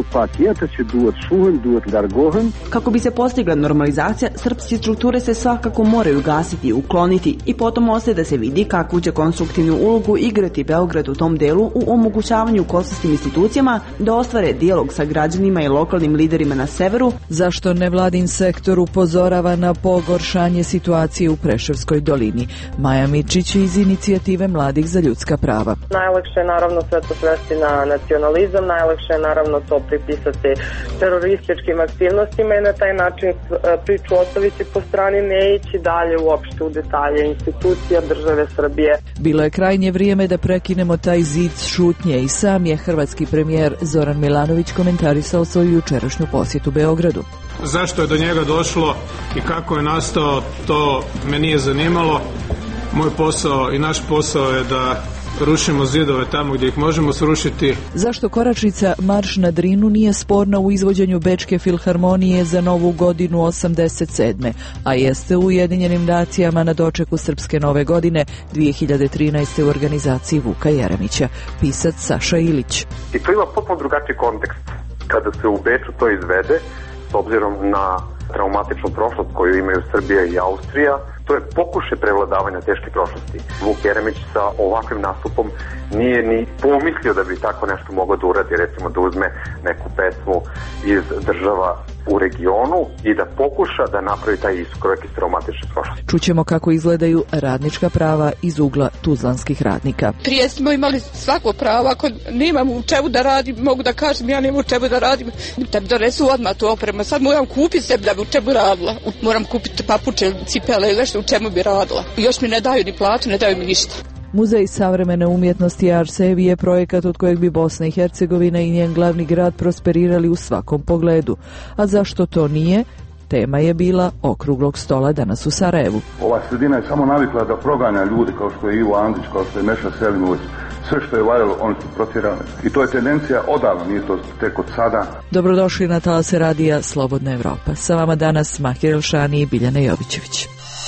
Kako bi se postigla normalizacija, srpske strukture se svakako moraju gasiti i ukloniti i potom ostaje da se vidi kakvu će konstruktivnu ulogu igrati Beograd u tom delu u omogućavanju kosovskim institucijama da ostvare dijalog sa građanima i lokalnim liderima na severu. Zašto nevladin sektor upozorava na pogoršanje situacije u Preševskoj dolini? Maja Mičić iz inicijative Mladih za ljudska prava. Najlakše je naravno sve to svesti na nacionalizam, najlakše je naravno to pripisati terorističkim aktivnostima i na taj način priču ostaviti po strani, ne ići dalje uopšte u detalje institucija države Srbije. Bilo je krajnje vrijeme da prekinemo taj zid šutnje i sam je hrvatski premijer Zoran Milanović komentarisao svoju jučerašnju posjetu Beogradu. Zašto je do njega došlo i kako je nastao, to me nije zanimalo. Moj posao i naš posao je da rušimo zidove tamo gdje ih možemo srušiti. Zašto koračnica Marš na Drinu nije sporna u izvođenju Bečke filharmonije za novu godinu osamdeset sedme, a jeste u Ujedinjenim nacijama na dočeku Srpske nove godine dvije hiljade trinaeste u organizaciji Vuka Jeremića. Pisac Saša Ilić. I to ima potpuno drugačiji kontekst kada se u Beču to izvede, s obzirom na traumatičnu prošlost koju imaju Srbija i Austrija. To je pokušaj prevladavanja teške prošlosti. Vuk Jeremić sa ovakvim nastupom nije ni pomislio da bi tako nešto mogao da uradi, recimo da uzme neku pesmu iz država u regionu i da pokuša da napravi taj iskorak iz traumatične prošlosti. Čućemo kako izgledaju radnička prava iz ugla tuzlanskih radnika. Prije smo imali svako pravo, ako nemam u čemu da radim, mogu da kažem ja nemam u čemu da radim, da mi donesu odmah tu opremu. Sad moram kupiti sebi da bi u čemu radila. Moram kupiti papuče, cipele ili nešto u čemu bi radila. Još mi ne daju ni platu, ne daju mi ništa. Muzej savremene umjetnosti Arsevi je projekat od kojeg bi Bosna i Hercegovina i njen glavni grad prosperirali u svakom pogledu. A zašto to nije? Tema je bila okruglog stola danas u Sarajevu. Ova sredina je samo navikla da proganja ljudi kao što je Ivo Andrić, kao što je Meša Selimović. Sve što je valjalo, oni su protjerali. I to je tendencija odavno, nije to tek od sada. Dobrodošli na talase radija Slobodna Evropa. Sa vama danas Mahir Elšani i Biljana Jovićević.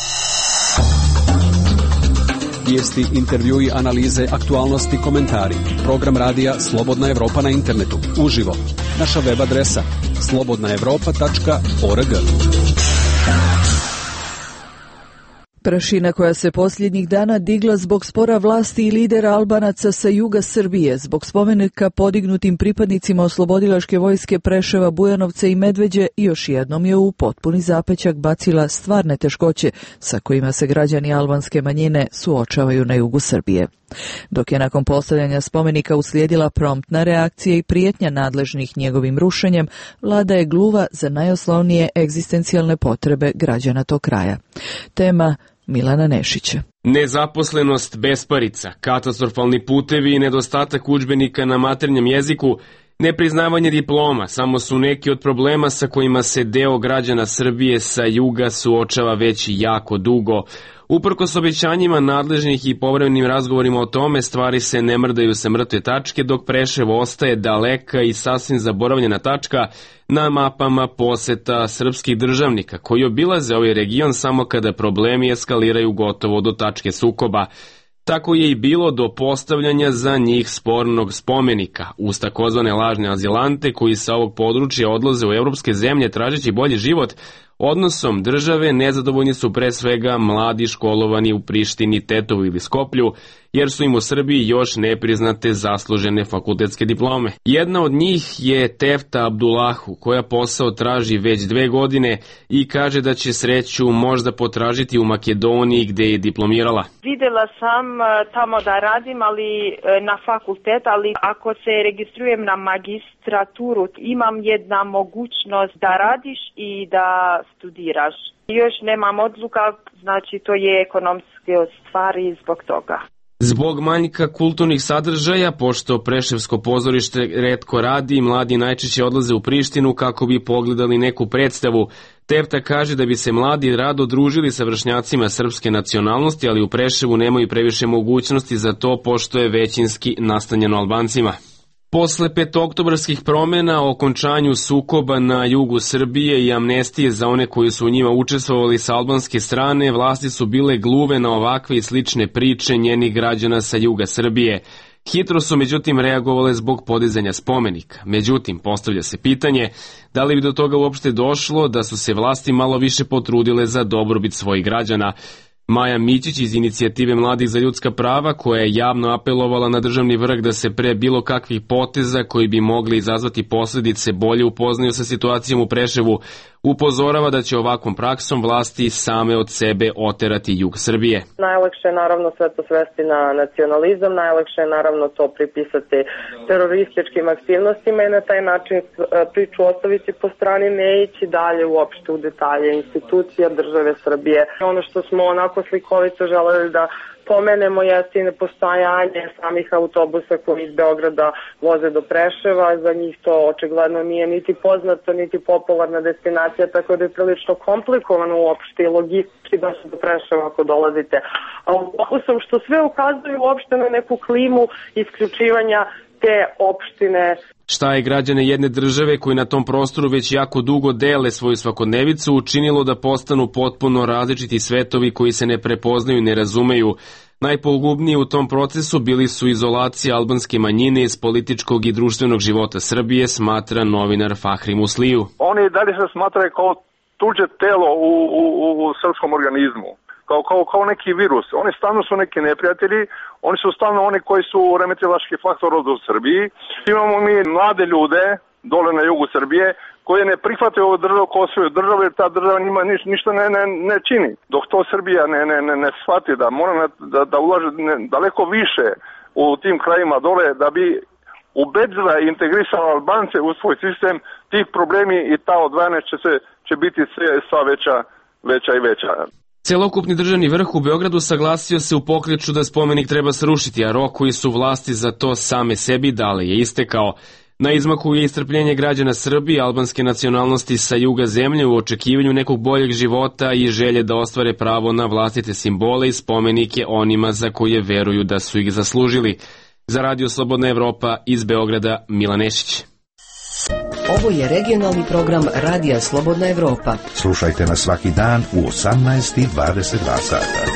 Vijesti, intervjui, analize, aktualnosti, komentari. Program radija Slobodna Evropa na internetu. Uživo. Naša web adresa slobodna evropa tačka org. Prašina koja se posljednjih dana digla zbog spora vlasti i lidera Albanaca sa juga Srbije, zbog spomenika podignutim pripadnicima oslobodilačke vojske Preševa, Bujanovca i Medveđe, još jednom je u potpuni zapećak bacila stvarne teškoće sa kojima se građani albanske manjine suočavaju na jugu Srbije. Dok je nakon postavljanja spomenika uslijedila promptna reakcija i prijetnja nadležnih njegovim rušenjem, vlada je gluva za najosnovnije egzistencijalne potrebe građana tog kraja. Tema Milana Nešića. Nezaposlenost, besparica, katastrofalni putevi i nedostatak udžbenika na maternjem jeziku Nepriznavanje diploma samo su neki od problema sa kojima se deo građana Srbije sa juga suočava već jako dugo. Uprkos obećanjima nadležnih i povremenim razgovorima o tome, stvari se ne mrdaju sa mrtve tačke, dok Preševo ostaje daleka i sasvim zaboravljena tačka na mapama poseta srpskih državnika, koji obilaze ovaj region samo kada problemi eskaliraju gotovo do tačke sukoba. Tako je i bilo do postavljanja za njih spornog spomenika uz takozvane lažne azilante koji sa ovog područja odlaze u evropske zemlje tražeći bolji život. Odnosom države nezadovoljni su pre svega mladi školovani u Prištini, Tetovu ili Skoplju, jer su im u Srbiji još nepriznate zaslužene fakultetske diplome. Jedna od njih je Tefta Abdulahu, koja posao traži već dve godine i kaže da će sreću možda potražiti u Makedoniji gde je diplomirala. Videla sam tamo da radim, ali na fakultet, ali ako se registrujem na magistraturu, imam jedna mogućnost da radiš i da studiraš. Još nemam odluka, znači to je ekonomske stvari zbog toga. Zbog manjka kulturnih sadržaja, pošto Preševsko pozorište retko radi, mladi najčešće odlaze u Prištinu kako bi pogledali neku predstavu. Tefta kaže da bi se mladi rado družili sa vršnjacima srpske nacionalnosti, ali u Preševu nemaju previše mogućnosti za to, pošto je većinski nastanjeno Albancima. Posle petooktobarskih promena o okončanju sukoba na jugu Srbije i amnestije za one koji su u njima učestvovali sa albanske strane, vlasti su bile gluve na ovakve i slične priče njenih građana sa juga Srbije. Hitro su međutim reagovale zbog podizanja spomenika. Međutim, postavlja se pitanje da li bi do toga uopšte došlo da su se vlasti malo više potrudile za dobrobit svojih građana. Maja Mićić iz Inicijative mladih za ljudska prava, koja je javno apelovala na državni vrh da se pre bilo kakvih poteza koji bi mogli izazvati posljedice bolje upoznaju sa situacijom u Preševu, upozorava da će ovakvom praksom vlasti same od sebe oterati jug Srbije. Najlakše je naravno sve to svesti na nacionalizam, najlakše je naravno to pripisati terorističkim aktivnostima i na taj način priču ostaviti po strani, ne ići dalje uopšte u detalje institucija države Srbije. Ono što smo onako slikovito želeli da pomenemo jeste i nepostojanje samih autobusa koji iz Beograda voze do Preševa, za njih to očigledno nije niti poznato, niti popularna destinacija, tako da je prilično komplikovano uopšte i logistički da se do Preševa ako dolazite autobusom, što sve ukazuje uopšte na neku klimu isključivanja te opštine. Šta je građane jedne države koji na tom prostoru već jako dugo dele svoju svakodnevicu učinilo da postanu potpuno različiti svetovi koji se ne prepoznaju i ne razumeju? Najpogubniji u tom procesu bili su izolacija albanske manjine iz političkog i društvenog života Srbije, smatra novinar Fahri Musliju. Oni dalje se smatraju kao tuđe telo u, u, u srpskom organizmu. Kao, kao, kao neki virus. Oni stalno su neki neprijatelji, oni su stalno oni koji su remetilački faktor u Srbiji. Imamo mi mlade ljude dole na jugu Srbije koji ne prihvataju ovu državu kao svoju državu jer ta država njima niš, ništa ne, ne, ne čini. Dok to Srbija ne, ne, ne, ne shvati da mora da, da ulaže ne, daleko više u tim krajima dole da bi ubedila i integrisala Albance u svoj sistem, tih problemi i ta odvajanja će, se, će biti sve sva veća, veća i veća. Celokupni državni vrh u Beogradu saglasio se u pokreću da spomenik treba srušiti, a rok koji su vlasti za to same sebi dale je istekao. Na izmaku je istrpljenje građana Srbije, albanske nacionalnosti sa juga zemlje u očekivanju nekog boljeg života i želje da ostvare pravo na vlastite simbole i spomenike onima za koje veruju da su ih zaslužili. Za Radio Slobodna Evropa iz Beograda, Milan Nešić. Ovo je regionalni program Radija Slobodna Evropa. Slušajte nas svaki dan u osamnaest i dvadeset dva sata.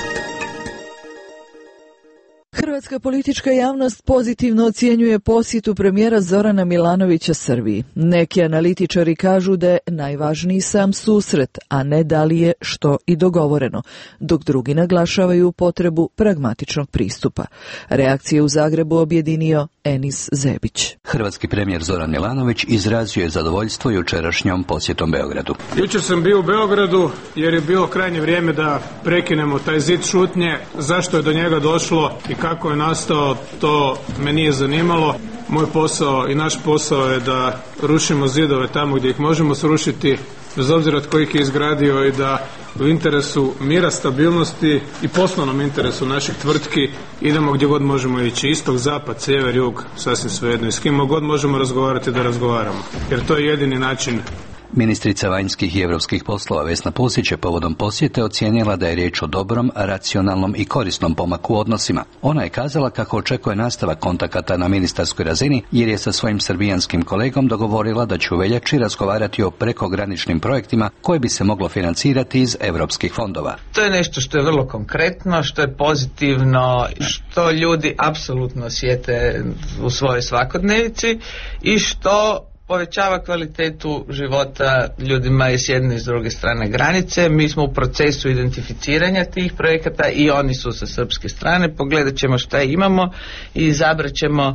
Hrvatska politička javnost pozitivno ocjenjuje posjetu premijera Zorana Milanovića Srbiji. Neki analitičari kažu da je najvažniji sam susret, a ne da li je što i dogovoreno, dok drugi naglašavaju potrebu pragmatičnog pristupa. Reakcije u Zagrebu objedinio Enis Zebić. Hrvatski premijer Zoran Milanović izrazio je zadovoljstvo jučerašnjom posjetom Beogradu. Jučer sam bio u Beogradu jer je bilo krajnje vrijeme da prekinemo taj zid šutnje. Zašto je do njega došlo i kako je nastao, to me nije zanimalo. Moj posao i naš posao je da rušimo zidove tamo gdje ih možemo srušiti, bez obzira od kojih je izgradio, i da u interesu mira, stabilnosti i poslovnom interesu naših tvrtki idemo gdje god možemo ići, istok, zapad, sjever, jug, sasvim svejedno, i s kim god možemo razgovarati da razgovaramo, jer to je jedini način. Ministrica vanjskih i europskih poslova Vesna Pusić je povodom posjete ocijenila da je riječ o dobrom, racionalnom i korisnom pomaku u odnosima. Ona je kazala kako očekuje nastavak kontakata na ministarskoj razini jer je sa svojim srbijanskim kolegom dogovorila da će u veljači razgovarati o prekograničnim projektima koje bi se moglo financirati iz europskih fondova. To je nešto što je vrlo konkretno, što je pozitivno, što ljudi apsolutno osjete u svojoj svakodnevici i što povećava kvalitetu života ljudima i s jedne i s druge strane granice. Mi smo u procesu identificiranja tih projekata i oni su sa srpske strane. Pogledat ćemo šta imamo i izabrat ćemo.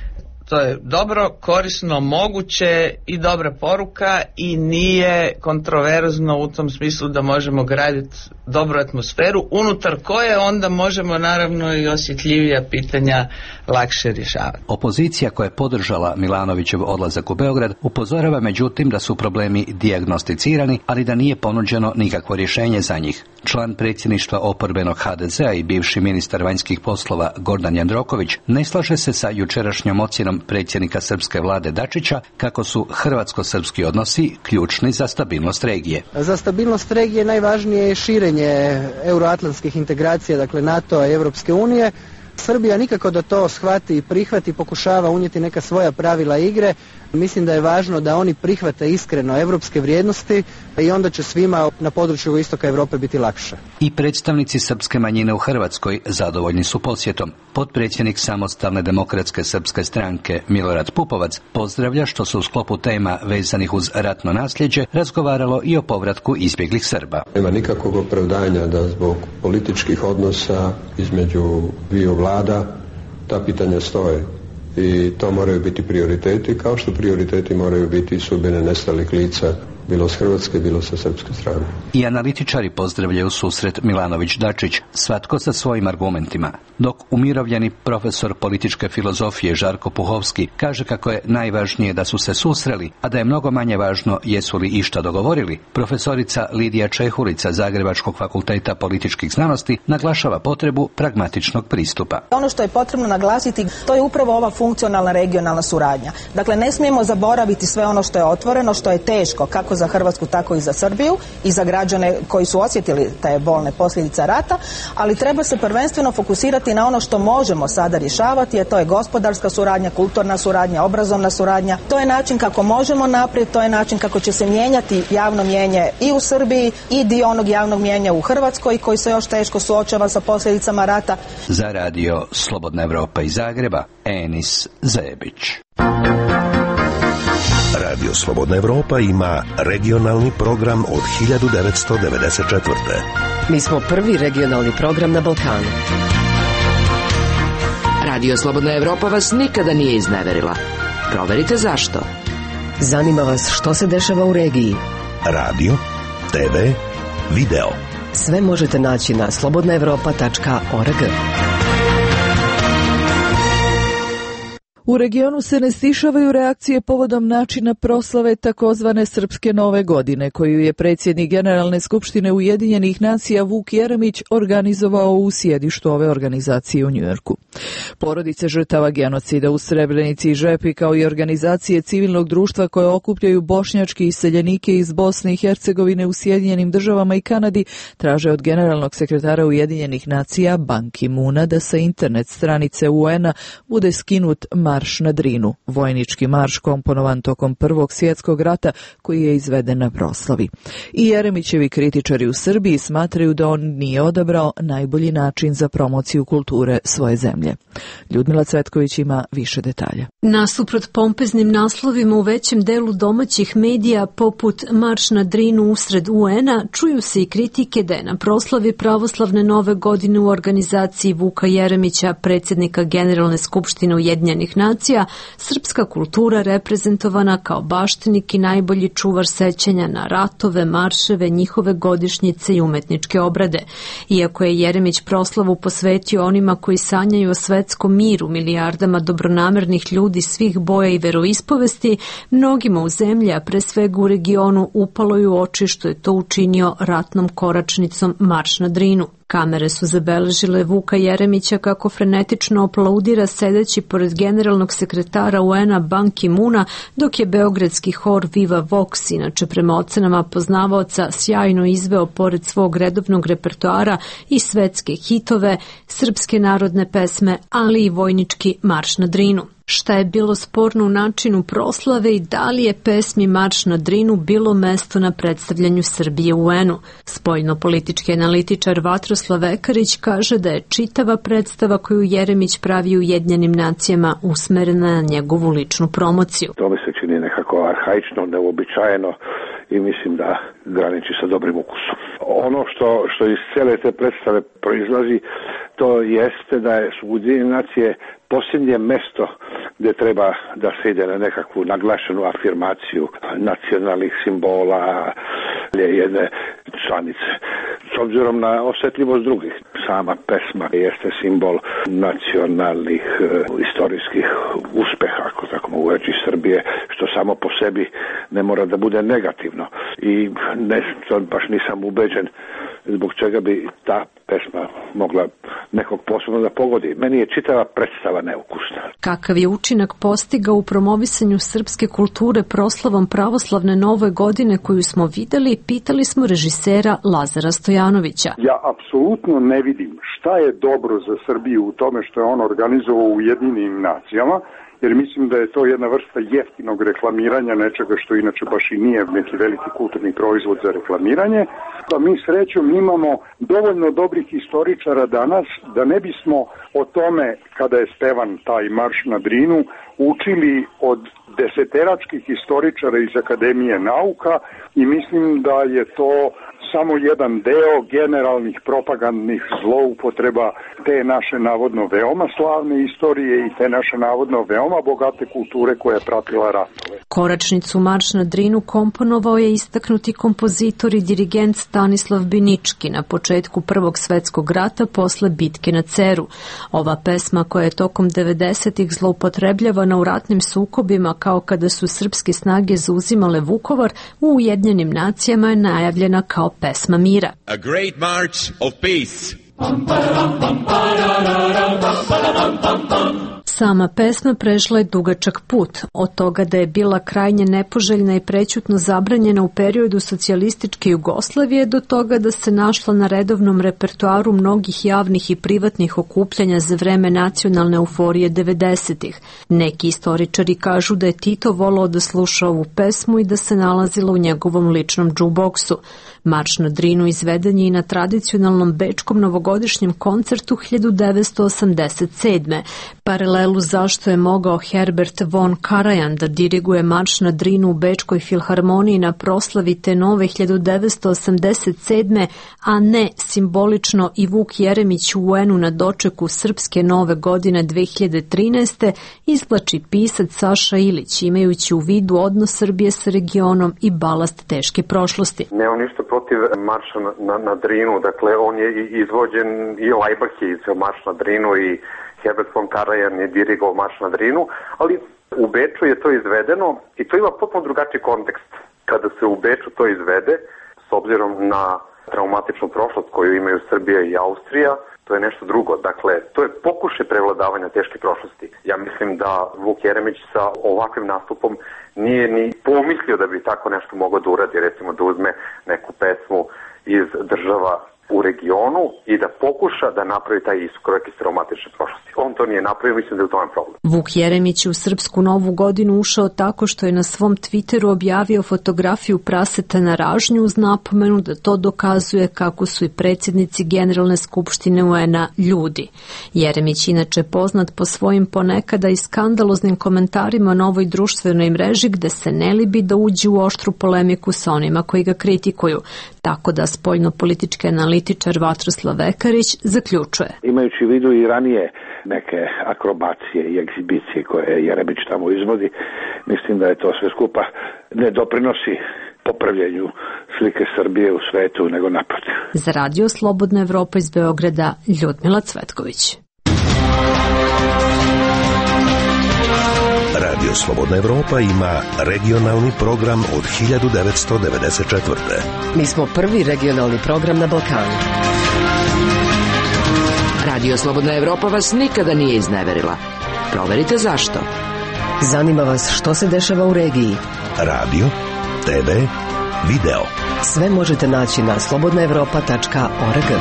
To je dobro, korisno, moguće i dobra poruka i nije kontroverzno u tom smislu da možemo graditi dobru atmosferu unutar koje onda možemo naravno i osjetljivija pitanja lakše rješavati. Opozicija koja je podržala Milanovićev odlazak u Beograd upozorava međutim da su problemi dijagnosticirani, ali da nije ponuđeno nikakvo rješenje za njih. Član predsjedništva oporbenog ha de zea i bivši ministar vanjskih poslova Gordan Jandroković ne slaže se sa jučerašnjom ocjenom predsjednika srpske vlade Dačića kako su hrvatsko-srpski odnosi ključni za stabilnost regije. Za stabilnost regije najvažnije je širenje euroatlantskih integracija, dakle NATO-a i Europske unije. Srbija nikako da to shvati i prihvati, pokušava unijeti neka svoja pravila igre. Mislim da je važno da oni prihvate iskreno evropske vrijednosti i onda će svima na području istoka Europe biti lakše. I predstavnici srpske manjine u Hrvatskoj zadovoljni su posjetom. Potpredsjednik Samostalne demokratske srpske stranke Milorad Pupovac pozdravlja što se u sklopu tema vezanih uz ratno nasljeđe razgovaralo i o povratku izbjeglih Srba. Nema nikakvog opravdanja da zbog političkih odnosa između dviju vlada ta pitanja stoje. I to moraju biti prioriteti, kao što prioriteti moraju biti sudbine nestalih lica, bilo s hrvatske, bilo sa srpske strane. I analitičari pozdravljaju susret Milanović-Dačić, svatko sa svojim argumentima, dok umirovljeni profesor političke filozofije Žarko Puhovski kaže kako je najvažnije da su se susreli, a da je mnogo manje važno jesu li išta dogovorili. Profesorica Lidija Čehulica Zagrebačkog fakulteta političkih znanosti naglašava potrebu pragmatičnog pristupa. Ono što je potrebno naglasiti, to je upravo ova funkcionalna regionalna suradnja. Dakle, ne smijemo zaboraviti sve ono što je otvoreno, što je teško, kako za Hrvatsku, tako i za Srbiju i za građane koji su osjetili te bolne posljedice rata, ali treba se prvenstveno fokusirati na ono što možemo sada rješavati, a to je gospodarska suradnja, kulturna suradnja, obrazovna suradnja. To je način kako možemo naprijed, to je način kako će se mijenjati javno mnijenje i u Srbiji i dio onog javnog mnijenja u Hrvatskoj koji se još teško suočava sa posljedicama rata. Za radio Slobodna Evropa iz Zagreba, Enis Zebić. Radio Slobodna Evropa ima regionalni program od hiljadu devetsto devedeset četvrte. Mi smo prvi regionalni program na Balkanu. Radio Slobodna Evropa vas nikada nije izneverila. Proverite zašto. Zanima vas što se dešava u regiji. Radio, te ve, video. Sve možete naći na slobodna evropa tačka org. U regionu se ne stišavaju reakcije povodom načina proslave takozvane Srpske nove godine, koju je predsjednik Generalne skupštine Ujedinjenih nacija Vuk Jeremić organizovao u sjedištu ove organizacije u Njujorku. Porodice žrtava genocida u Srebrenici i Žepi, kao i organizacije civilnog društva koje okupljaju bošnjačke iseljenike iz Bosne i Hercegovine u Sjedinjenim državama i Kanadi, traže od generalnog sekretara Ujedinjenih nacija Ban Ki-muna da sa internet stranice U N-a bude skinut marš na Drinu, vojnički marš komponovan tokom Prvog svjetskog rata koji je izveden na proslavi. I Jeremićevi kritičari u Srbiji smatraju da on nije odabrao najbolji način za promociju kulture svoje zemlje. Ljudmila Cvetković ima više detalja. Nasuprot pompeznim naslovima u većem delu domaćih medija poput Marš na Drinu usred U N-a, čuju se i kritike da je na proslavi pravoslavne nove godine u organizaciji Vuka Jeremića, predsjednika Generalne skupštine Ujedinjenih nacija, nacija, srpska kultura reprezentovana kao baštenik i najbolji čuvar sećanja na ratove, marševe, njihove godišnjice i umetničke obrade. Iako je Jeremić proslavu posvetio onima koji sanjaju o svetskom miru, milijardama dobronamernih ljudi svih boja i veroispovesti, mnogima u zemlji, a pre svega u regionu, upalo je u oči što je to učinio ratnom koračnicom Marš na Drinu. Kamere su zabeležile Vuka Jeremića kako frenetično aplaudira sedeći pored generalnog sekretara U N-a Ban Ki-muna, dok je beogradski hor Viva Vox, inače prema ocenama poznavaoca, sjajno izveo pored svog redovnog repertoara i svetske hitove, srpske narodne pesme, ali i vojnički Marš na Drinu. Šta je bilo sporno u načinu proslave i da li je pesmi Marš na Drinu bilo mesto na predstavljanju Srbije u U N-u? Spoljno-politički analitičar Vatroslav Ekarić kaže da je čitava predstava koju Jeremić pravi u Ujedinjenim nacijama usmerena na njegovu ličnu promociju. To mi se čini nekako arhaično, neuobičajeno i mislim da graniči sa dobrim ukusom. Ono što, što iz cele te predstave proizlazi, to jeste da su Ujedinjene nacije posljednje mesto gdje treba da se ide na nekakvu naglašenu afirmaciju nacionalnih simbola jedne članice. S obzirom na osjetljivost drugih, sama pesma jeste simbol nacionalnih e, istorijskih uspeha, ako tako mogu reći, Srbije, što samo po sebi ne mora da bude negativno. I ne, baš nisam ubeđen zbog čega bi ta pesma mogla nekog posebno da pogodi. Meni je čitava predstava neukusna. Kakav je učinak postigao u promovisanju srpske kulture proslavom pravoslavne nove godine koju smo videli, pitali smo režisera Lazara Stojanovića. Ja apsolutno ne vidim šta je dobro za Srbiju u tome što je on organizovao u Ujedinjenim nacijama, jer mislim da je to jedna vrsta jeftinog reklamiranja nečega što inače baš i nije neki veliki kulturni proizvod za reklamiranje. Pa mi srećom imamo dovoljno dobrih historičara danas da ne bismo o tome, kada je spevan taj Marš na Drinu, učili od deseteračkih historičara iz Akademije nauka i mislim da je to samo jedan deo generalnih propagandnih zloupotreba te naše navodno veoma slavne istorije i te naše navodno veoma bogate kulture koja je pratila ratove. Koračnicu Marš na Drinu komponovao je istaknuti kompozitor i dirigent Stanislav Binički na početku Prvog svetskog rata posle bitke na Ceru. Ova pesma koja je tokom devedesetih zloupotrebljavana u ratnim sukobima kao kada su srpske snage zauzimale Vukovar, u Ujedinjenim nacijama je najavljena kao pesma mira. A great march of peace. Sama pesma prešla je dugačak put, od toga da je bila krajnje nepoželjna i prećutno zabranjena u periodu socijalističke Jugoslavije do toga da se našla na redovnom repertoaru mnogih javnih i privatnih okupljanja za vreme nacionalne euforije devedesetih. Neki istoričari kažu da je Tito volao da sluša ovu pesmu i da se nalazila u njegovom ličnom džuboksu. Marš na Drinu izveden je i na tradicionalnom bečkom novogodišnjem koncertu hiljadu devetsto osamdeset sedme. Paralelu zašto je mogao Herbert von Karajan da diriguje Marš na Drinu u Bečkoj filharmoniji na proslavi te nove hiljadu devetsto osamdeset sedme, a ne simbolično i Vuk Jeremić u U N-u na dočeku srpske nove godine dve hiljade trinaeste, izvlači pisac Saša Ilić, imajući u vidu odnos Srbije sa regionom i balast teške prošlosti. Nemam ništa protiv Marša na, na, na Drinu, dakle on je izvođen i Laibach je izveo Marš na Drinu i Herbert von Karajan je dirigao Marš na Drinu, ali u Beču je to izvedeno i to ima potpuno drugačiji kontekst. Kada se u Beču to izvede, s obzirom na traumatičnu prošlost koju imaju Srbija i Austrija, to je nešto drugo. Dakle, to je pokušaj prevladavanja teške prošlosti. Ja mislim da Vuk Jeremić sa ovakvim nastupom nije ni pomislio da bi tako nešto mogao da uradi, recimo da uzme neku pesmu iz država u regionu i da pokuša da napravi taj iskorak iz traumatične prošlosti. On to nije napravio, mislim da je u tome problem. Vuk Jeremić u srpsku novu godinu ušao tako što je na svom Twitteru objavio fotografiju praseta na ražnju uz napomenu da to dokazuje kako su i predsjednici Generalne skupštine U N-a ljudi. Jeremić inače poznat po svojim ponekada i skandaloznim komentarima na ovoj društvenoj mreži gde se ne libi da uđe u oštru polemiku sa onima koji ga kritikuju, tako da spoljno-politički analitičar Vatroslav Ekarić zaključuje. Imajući u vidu i ranije neke akrobacije i egzibicije koje Jeremić tamo izvodi. Mislim da je to sve skupa ne doprinosi popravljenju slike Srbije u svetu, nego naprotiv. Za radio Slobodna Evropa iz Beograda, Ljudmila Cvetković. Radio Slobodna Evropa ima regionalni program od hiljadu devetsto devedeset četvrte. Mi smo prvi regionalni program na Balkanu. Radio Slobodna Evropa vas nikada nije izneverila. Proverite zašto. Zanima vas što se dešava u regiji. Radio, te ve, video. Sve možete naći na slobodna evropa tačka org.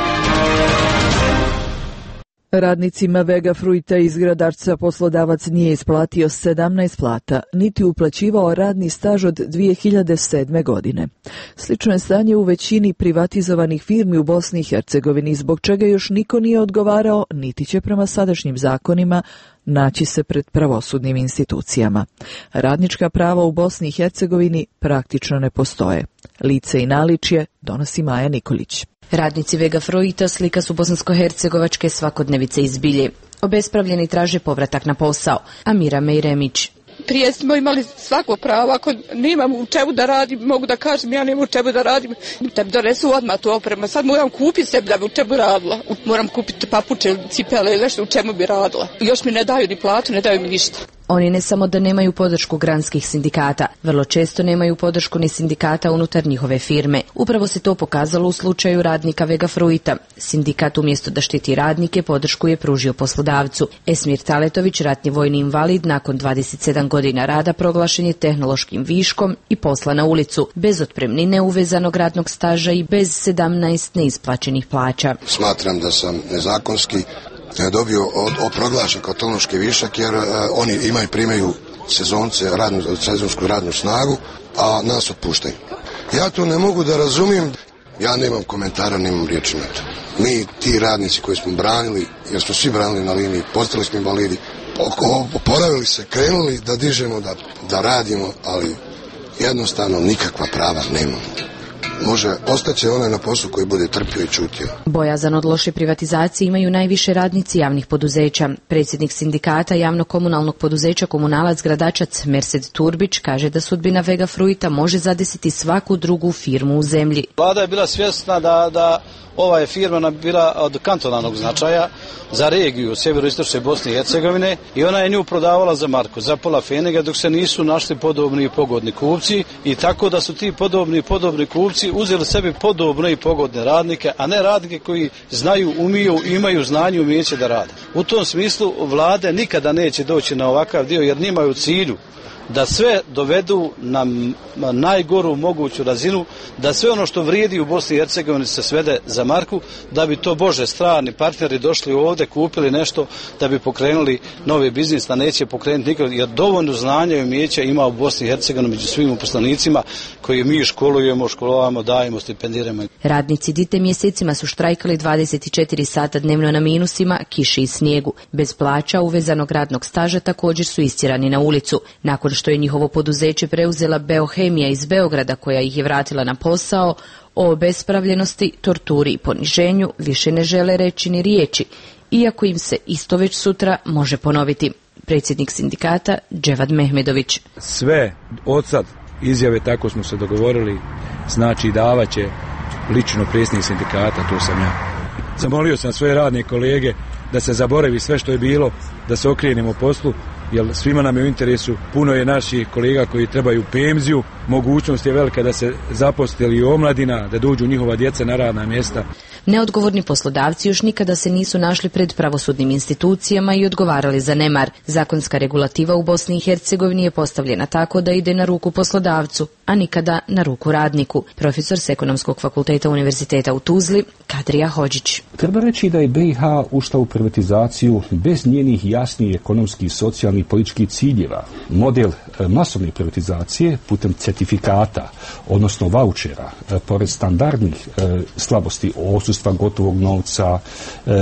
Radnicima Vegafruita iz Gradarca poslodavac nije isplatio sedamnaest plata, niti uplaćivao radni staž od dvije hiljade sedme. godine. Slično je stanje u većini privatizovanih firmi u Bosni i Hercegovini, zbog čega još niko nije odgovarao, niti će prema sadašnjim zakonima naći se pred pravosudnim institucijama. Radnička prava u Bosni i Hercegovini praktično ne postoje. Lice i naličje donosi Maja Nikolić. Radnici Vegafruita slika su bosansko-hercegovačke svakodnevice iz Bilje. Obespravljeni traže povratak na posao. Amira Mejremić. Prije smo imali svako pravo, ako nemam u čemu da radim, mogu da kažem ja nemam u čemu da radim, da mi donesu odmah tu opremu. Sad moram kupiti sebi da bi u čemu radila. Moram kupiti papuče, cipele ili nešto u čemu bi radila. Još mi ne daju ni platu, ne daju mi ništa. Oni ne samo da nemaju podršku granskih sindikata, vrlo često nemaju podršku ni sindikata unutar njihove firme. Upravo se to pokazalo u slučaju radnika Vegafruita. Sindikat umjesto da štiti radnike, podršku je pružio poslodavcu. Esmir Taletović, ratni vojni invalid, nakon dvadeset sedam godina rada proglašen je tehnološkim viškom i posla na ulicu, bez otpremnine uvezanog radnog staža i bez sedamnaest neisplaćenih plaća. Smatram da sam nezakonski dobio od, od proglašen kao tehnološki višak jer uh, oni imaju primaju sezonce, radnu, sezonsku radnu snagu, a nas otpuštaju. Ja to ne mogu da razumijem, ja nemam komentara, nemam riječi na to. Mi, ti radnici koji smo branili, jer smo svi branili na liniji, postali smo invalidi, oporavili se, krenuli da dižemo, da, da radimo, ali jednostavno nikakva prava nemamo. Može, ostaće onaj na poslu koji bude trpio i čutio. Bojazan od loše privatizacije imaju najviše radnici javnih poduzeća. Predsjednik sindikata javno-komunalnog poduzeća Komunalac Gradačac Mersed Turbić kaže da sudbina Vegafruita može zadesiti svaku drugu firmu u zemlji. Vlada je bila svjesna da, da ova je firma bila od kantonalnog značaja za regiju sjeveroistočne Bosne i Hercegovine i ona je nju prodavala za marku, za pola fenega, dok se nisu našli podobni i pogodni kupci, i tako da su ti podobni i podobni kupci uzeli sebi podobne i pogodne radnike, a ne radnike koji znaju, umiju, imaju znanje i umijeće da rade. U tom smislu vlade nikada neće doći na ovakav dio jer nimaju cilju da sve dovedu na najgoru moguću razinu, da sve ono što vrijedi u Bosni i Hercegovini se svede za marku, da bi to Bože strani partneri došli ovdje, kupili nešto, da bi pokrenuli novi biznis, da neće pokrenuti nikad, jer dovoljno znanja i umijeća ima u Bosni i Hercegovini među svim uposlenicima koji mi školujemo, školovamo, dajemo, stipendiramo. Radnici Dite mjesecima su štrajkali dvadeset četiri sata dnevno na minusima, kiši i snijegu. Bez plaća, uvezanog radnog staža također su istjerani na ulicu. Nakon što je njihovo poduzeće preuzela Beohemija iz Beograda koja ih je vratila na posao, o obespravljenosti, torturi i poniženju više ne žele reći ni riječi, iako im se isto već sutra može ponoviti. Predsjednik sindikata Dževad Mehmedović. Sve od sad izjave, tako smo se dogovorili, znači davat će lično predsjednik sindikata, to sam ja. Zamolio sam svoje radne kolege da se zaboravi sve što je bilo, da se okrenemo poslu, jer svima nam je u interesu, puno je naših kolega koji trebaju penziju, mogućnost je velika da se zaposli omladina, da dođu njihova djeca na radna mjesta. Neodgovorni poslodavci još nikada se nisu našli pred pravosudnim institucijama i odgovarali za nemar. Zakonska regulativa u Bosni i Hercegovini je postavljena tako da ide na ruku poslodavcu, a nikada na ruku radniku. Profesor s Ekonomskog fakulteta Univerziteta u Tuzli, Kadrija Hodžić. Treba reći da je B i H ušla u privatizaciju bez njenih jasnih ekonomskih, socijalnih i političkih ciljeva. Model masovne privatizacije putem certifikata, odnosno vaučera, pored standardnih e, slabosti odsustva gotovog novca, e,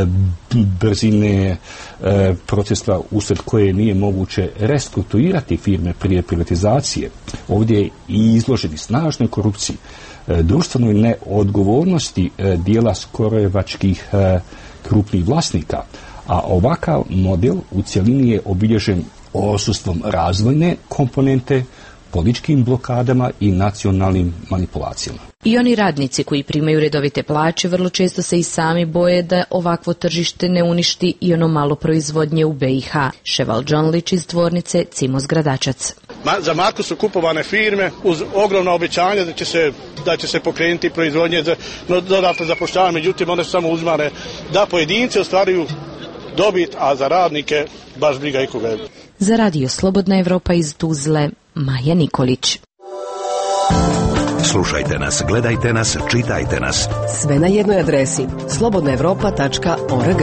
brzine, e, procesa usred koje nije moguće restrukturirati firme prije privatizacije, ovdje je i izloženi snažnoj korupciji, e, društvenoj neodgovornosti e, dijela skorojevačkih e, krupnih vlasnika, A ovakav model u cjelini je obilježen odsustvom razvojne komponente, političkim blokadama i nacionalnim manipulacijama. I oni radnici koji primaju redovite plaće vrlo često se i sami boje da ovakvo tržište ne uništi i ono malo proizvodnje u B i H. Ševal Džonlić iz tvornice Cimos Gradačac. Ma, za Marku su kupovane firme uz ogromna obećanja da će se, da će se pokrenuti proizvodnje, no, dodatno zapošljavanje, međutim one su samo uzmane da pojedinci ostvaruju dobit, a za radnike baš briga ikoga. Za radio Slobodna Evropa iz Tuzle, Maja Nikolić. Slušajte nas, gledajte nas, čitajte nas. Sve na jednoj adresi slobodna evropa tačka org.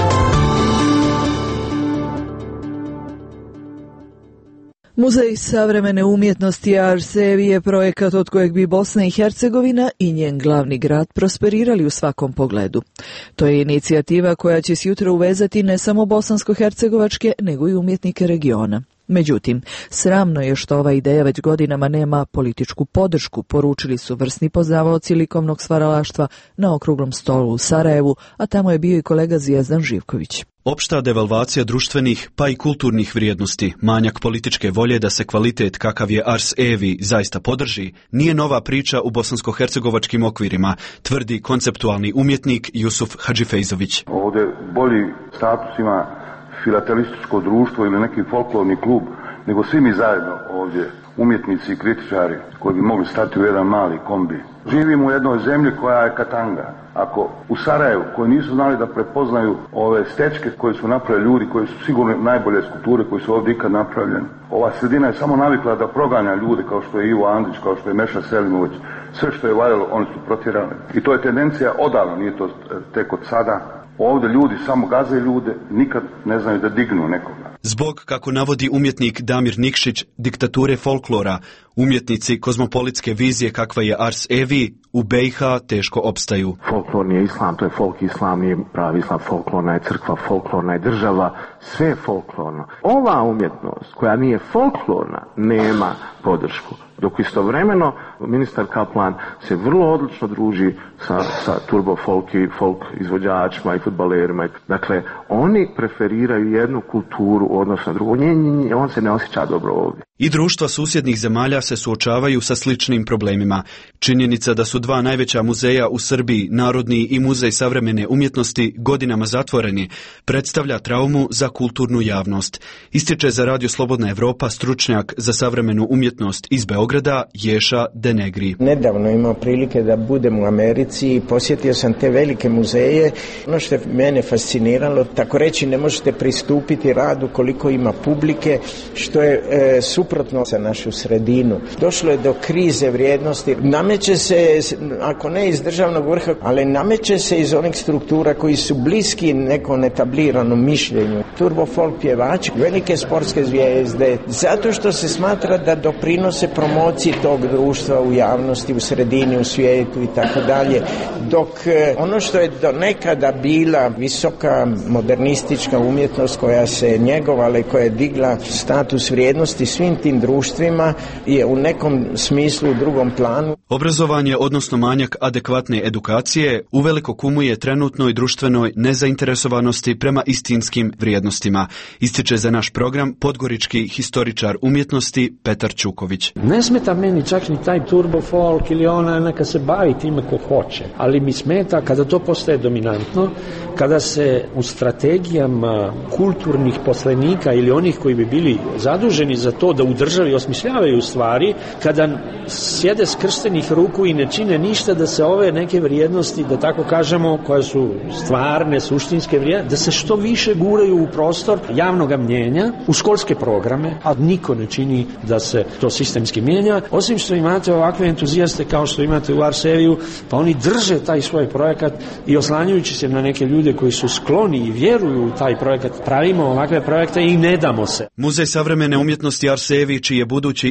Muzej savremene umjetnosti Arsevi je projekat od kojeg bi Bosna i Hercegovina i njen glavni grad prosperirali u svakom pogledu. To je inicijativa koja će s jutra uvezati ne samo bosansko-hercegovačke, nego i umjetnike regiona. Međutim, sramno je što ova ideja već godinama nema političku podršku, poručili su vrsni poznavaoci likovnog stvaralaštva na okruglom stolu u Sarajevu, a tamo je bio i kolega Zvijezdan Živković. Opšta devalvacija društvenih pa i kulturnih vrijednosti, manjak političke volje da se kvalitet kakav je Ars Evi zaista podrži, nije nova priča u bosansko-hercegovačkim okvirima, tvrdi konceptualni umjetnik Jusuf Hadžifejzović. Ovdje bolji status ima filatelističko društvo ili neki folklorni klub, nego svi mi zajedno ovdje, umjetnici i kritičari, koji bi mogli stati u jedan mali kombi. Živimo u jednoj zemlji koja je katanga. Ako u Sarajevu, koji nisu znali da prepoznaju ove stečke koje su napravili ljudi, koji su sigurno najbolje skulpture koji su ovdje ikad napravljene, ova sredina je samo navikla da proganja ljude kao što je Ivo Andrić, kao što je Meša Selimović. Sve što je valjalo, oni su protjerali. I to je tendencija odavno, nije to tek od sada. Ovdje ljudi samo gaze ljude, nikad ne znaju da dignu nekoga. Zbog, kako navodi umjetnik Damir Nikšić, diktature folklora, umjetnici kozmopolitske vizije kakva je Ars Evi, u B i H teško opstaju. Folklorni je islam, to je folk islam, nije pravi islam, folklorna je crkva, folklorna je država, sve je folklorno. Ova umjetnost koja nije folklorna nema podršku. Dok istovremeno ministar Kaplan se vrlo odlično druži sa, sa turbo folk i folk izvođačima i fudbalerima. Dakle, oni preferiraju jednu kulturu u odnosu na drugu. Nje, nje, on se ne osjeća dobro ovdje. I društva susjednih zemalja se suočavaju sa sličnim problemima. Činjenica da su dva najveća muzeja u Srbiji, Narodni i Muzej savremene umjetnosti, godinama zatvoreni, predstavlja traumu za kulturnu javnost. Ističe za Radio Slobodna Evropa stručnjak za savremenu umjetnost iz Beograda, Ješa Denegri. Nedavno imao prilike da budem u Americi i posjetio sam te velike muzeje. Ono što je mene fasciniralo, tako reći ne možete pristupiti radu koliko ima publike, što je e, suprotno za našu sredinu. Došlo je do krize vrijednosti. Nameće se, ako ne iz državnog vrha, ali nameće se iz onih struktura koji su bliski nekom etabliranom mišljenju. Turbo folk pjevači, velike sportske zvijezde, zato što se smatra da doprinose promociji tog društva u javnosti, u sredini, u svijetu i tako dalje. Dok ono što je do nekada bila visoka modernistička umjetnost koja se njegovala i koja je digla status vrijednosti svim tim društvima je u nekom smislu u drugom planu. Obrazovanje, odnosno manjak adekvatne edukacije, uveliko kumuje trenutnoj društvenoj nezainteresovanosti prema istinskim vrijednostima, ističe za naš program podgorički historičar umjetnosti Petar Čuković. Ne smeta meni čak ni taj turbo folk ili ona, neka se bavi time ko hoće, ali mi smeta kada to postaje dominantno, kada se u strategijama kulturnih poslenika ili onih koji bi bili zaduženi za to da u državi osmišljavaju stvari, kada sjede skrštenih ruku i ne čine ništa da se ove neke vrijednosti, da tako kažemo, koje su stvarne, suštinske vrijednosti, da se što više guraju u prostor javnog mnjenja, u školske programe, a niko ne čini da se to sistemski mijenja, osim što imate ovakve entuzijaste kao što imate u Arseviju, pa oni drže taj svoj projekat i oslanjujući se na neke ljude koji su skloni i vjeruju u taj projekat, pravimo ovakve projekte i ne damo se. Muzej savremene umjetnosti Arsevi, čiji je budući izgled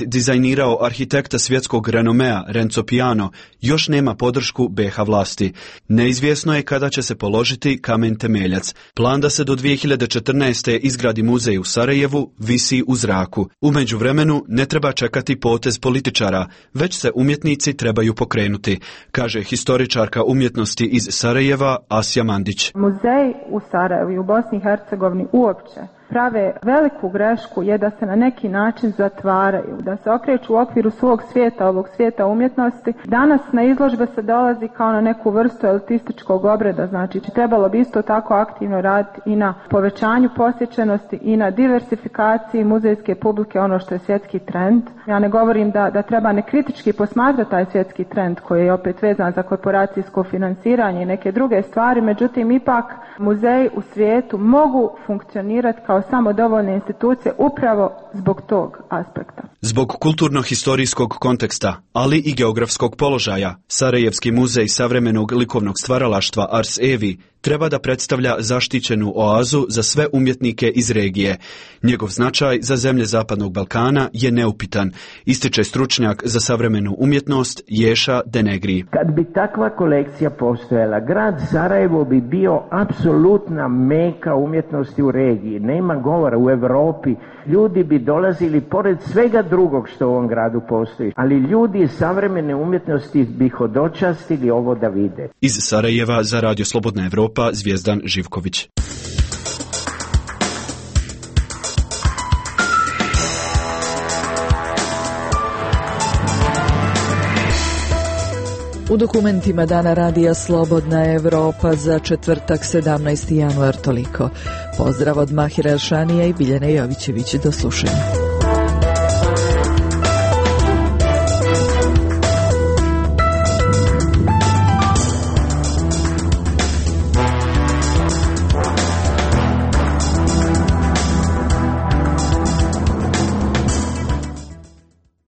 dizajnirao arhitekta svjetskog renomea Renzo Piano, još nema podršku B iH vlasti. Neizvjesno je kada će se položiti kamen temeljac. Plan da se do dvije hiljade četrnaeste. izgradi muzej u Sarajevu visi u zraku. U međuvremenu ne treba čekati potez političara, već se umjetnici trebaju pokrenuti, kaže historičarka umjetnosti iz Sarajeva Asja Mandić. Muzej u Sarajevu i u Bosni i Hercegovini uopće prave veliku grešku je da se na neki način zatvaraju, da se okreću u okviru svog svijeta, ovog svijeta umjetnosti. Danas na izložbe se dolazi kao na neku vrstu elitističkog obreda, znači trebalo bi isto tako aktivno raditi i na povećanju posjećenosti i na diversifikaciji muzejske publike, ono što je svjetski trend. Ja ne govorim da, da treba nekritički posmatrati taj svjetski trend koji je opet vezan za korporacijsko financiranje i neke druge stvari, međutim ipak muzeji u svijetu mogu funkcionirati kao samodovoljne institucije upravo zbog tog aspekta. Zbog kulturno-historijskog konteksta, ali i geografskog položaja, Sarajevski muzej savremenog likovnog stvaralaštva Ars Evi treba da predstavlja zaštićenu oazu za sve umjetnike iz regije. Njegov značaj za zemlje Zapadnog Balkana je neupitan, ističe stručnjak za savremenu umjetnost Ješa Denegri. Kad bi takva kolekcija postojala, grad Sarajevo bi bio apsolutna meka umjetnosti u regiji. Nema govora, u Europi ljudi bi dolazili pored svega drugog što u ovom gradu postoji, ali ljudi iz savremene umjetnosti bi hodočastili ovo da vide. Iz Sarajeva za Radio Slobodna Evropa Zvijezdan Živković. U dokumentima Dana radija Slobodna Evropa za četvrtak sedamnaesti januar toliko. Pozdrav od Mahira Elšanija i Biljane Jovićević. Do slušanja.